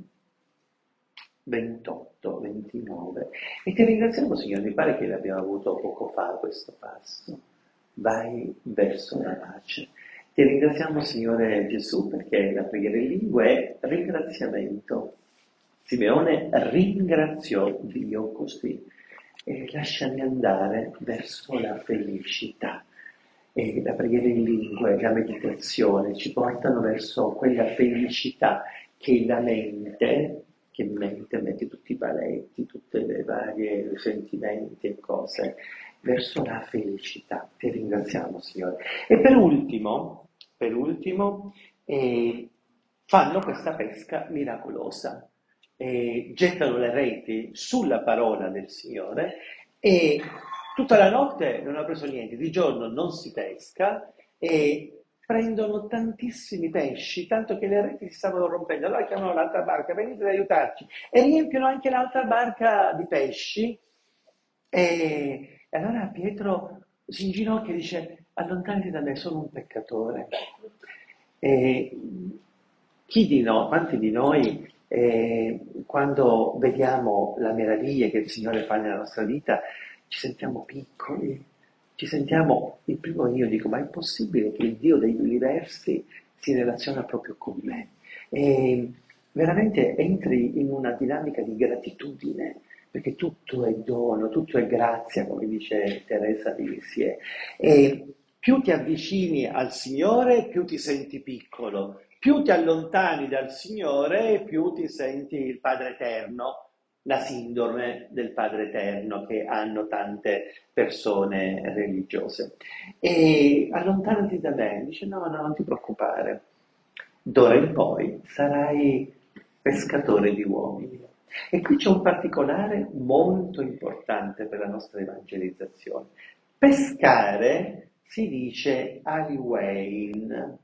28, 29. E ti ringraziamo, Signore, mi pare che l'abbiamo avuto poco fa questo passo. Vai verso la pace. Ti ringraziamo, Signore Gesù, perché la preghiera in lingua è ringraziamento. Simeone ringraziò Dio così. E lasciami andare verso la felicità. E la preghiera in lingua e la meditazione ci portano verso quella felicità che la mente, mette tutti i paletti, tutte le varie sentimenti e cose, verso la felicità. Ti ringraziamo, Signore. E per ultimo fanno questa pesca miracolosa. Gettano le reti sulla parola del Signore e tutta la notte non ha preso niente, di giorno non si pesca e prendono tantissimi pesci, tanto che le reti si stavano rompendo. Allora chiamano l'altra barca, venite ad aiutarci, e riempiono anche l'altra barca di pesci. E allora Pietro si inginocchia e dice: allontanati da me, sono un peccatore. E quanti di noi, quando vediamo la meraviglia che il Signore fa nella nostra vita, ci sentiamo piccoli, il primo io dico, ma è possibile che il Dio degli universi si relaziona proprio con me? E veramente entri in una dinamica di gratitudine, perché tutto è dono, tutto è grazia, come dice Teresa di Lisieux. E più ti avvicini al Signore, più ti senti piccolo. Più ti allontani dal Signore, più ti senti il Padre Eterno, la sindrome del Padre Eterno che hanno tante persone religiose. E allontanati da me, dice no, non ti preoccupare, d'ora in poi sarai pescatore di uomini. E qui c'è un particolare molto importante per la nostra evangelizzazione. Pescare si dice aliwein,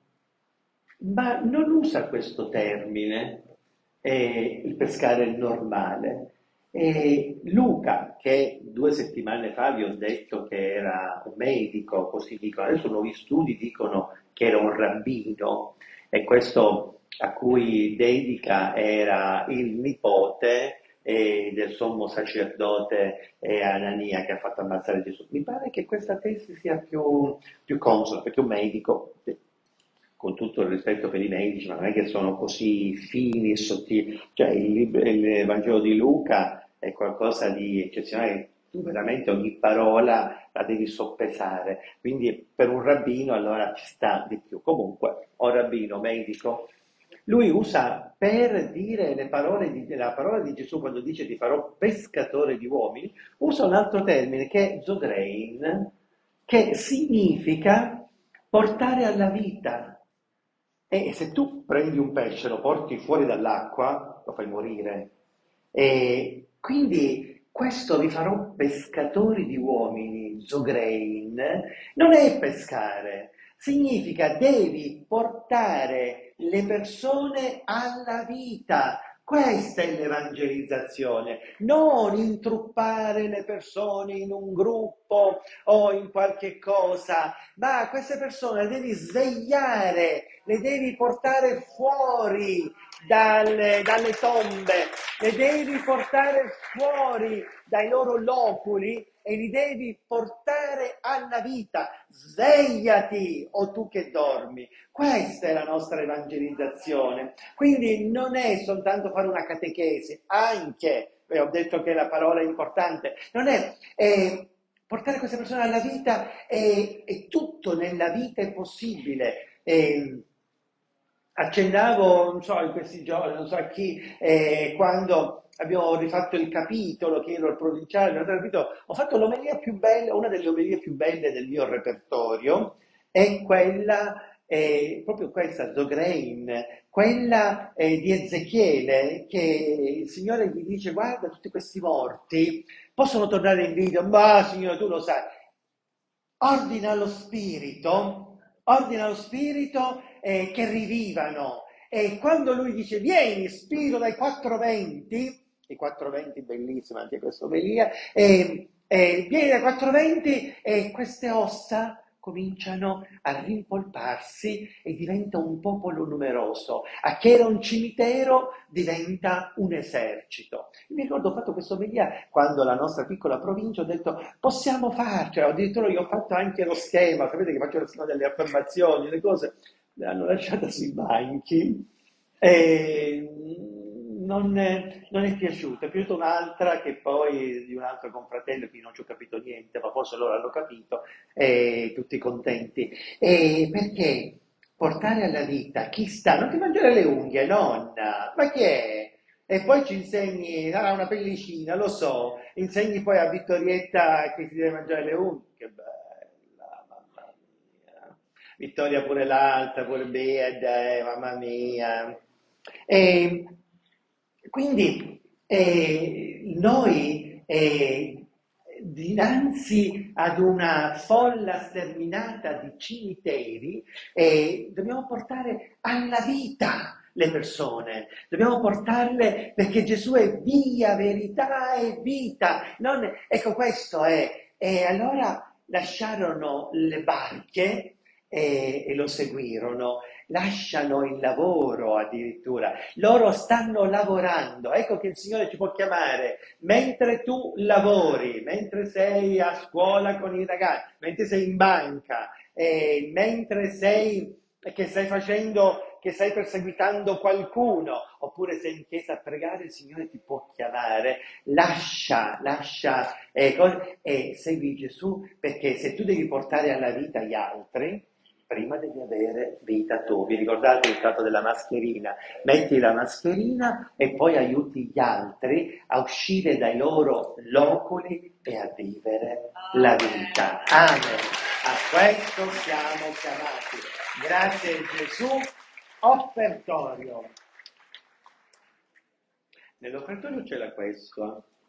ma non usa questo termine, il pescare normale. Luca, che 2 settimane fa vi ho detto che era un medico, così dicono, adesso nuovi studi dicono che era un rabbino, e questo a cui dedica era il nipote del sommo sacerdote Anania che ha fatto ammazzare Gesù. Mi pare che questa tesi sia più consona, perché un medico, con tutto il rispetto per i medici, ma non è che sono così fini e sottili, cioè il Vangelo di Luca è qualcosa di eccezionale, tu veramente ogni parola la devi soppesare, quindi per un rabbino allora ci sta di più. Comunque, o rabbino, medico, lui usa per dire la parola di Gesù quando dice ti farò pescatore di uomini, usa un altro termine che è zoderein, che significa portare alla vita. E se tu prendi un pesce, lo porti fuori dall'acqua, lo fai morire. E quindi questo vi farò pescatori di uomini, zogrein, non è pescare, significa devi portare le persone alla vita. Questa è l'evangelizzazione, non intruppare le persone in un gruppo o in qualche cosa, ma queste persone le devi svegliare, le devi portare fuori dalle tombe, le devi portare fuori dai loro loculi e li devi portare alla vita. Svegliati, o tu che dormi. Questa è la nostra evangelizzazione. Quindi non è soltanto fare una catechesi, anche, ho detto che la parola è importante, non è portare queste persone alla vita, e tutto nella vita è possibile. Accennavo, non so, in questi giorni, non so a chi, quando abbiamo rifatto il capitolo, che ero il provinciale, ho fatto l'omelia più bella, una delle omelie più belle del mio repertorio, è quella, proprio questa, Zograin, quella di Ezechiele, che il Signore gli dice: guarda, tutti questi morti possono tornare in vita, ma Signore, tu lo sai. Ordina allo spirito che rivivano. E quando lui dice: vieni, spirito dai 420, i 420 bellissima anche questa omelia, vieni dai 420, e queste ossa cominciano a rimpolparsi e diventa un popolo numeroso. A che era un cimitero diventa un esercito. Mi ricordo, ho fatto questa omelia quando la nostra piccola provincia, ho detto: possiamo farcela, addirittura io ho fatto anche lo schema, sapete che faccio lo schema delle affermazioni, le cose, me l'hanno lasciata sui banchi, e non è piaciuta un'altra, che poi di un altro confratello, che non ci ho capito niente, ma forse loro hanno capito, e tutti contenti. Perché portare alla vita chi sta, non ti mangiare le unghie, nonna, ma che è? E poi ci insegni, una pellicina, lo so, insegni poi a Vittorietta che si deve mangiare le unghie, che bella, mamma mia. Vittoria pure l'altra, pure Bea, mamma mia. E quindi noi, dinanzi ad una folla sterminata di cimiteri, dobbiamo portare alla vita le persone, dobbiamo portarle, perché Gesù è via, verità e vita. Ecco, questo è. E allora lasciarono le barche e lo seguirono, lasciano il lavoro addirittura, loro stanno lavorando. Ecco che il Signore ci può chiamare mentre tu lavori, mentre sei a scuola con i ragazzi, mentre sei in banca, mentre sei che stai perseguitando qualcuno, oppure sei in chiesa a pregare, il Signore ti può chiamare. Lascia e segui Gesù, perché se tu devi portare alla vita gli altri, prima devi avere vita tu. Vi ricordate il fatto della mascherina? Metti la mascherina e poi aiuti gli altri a uscire dai loro loculi e a vivere la vita. Amen. A questo siamo chiamati. Grazie a Gesù. Offertorio. Nell'offertorio c'era questo.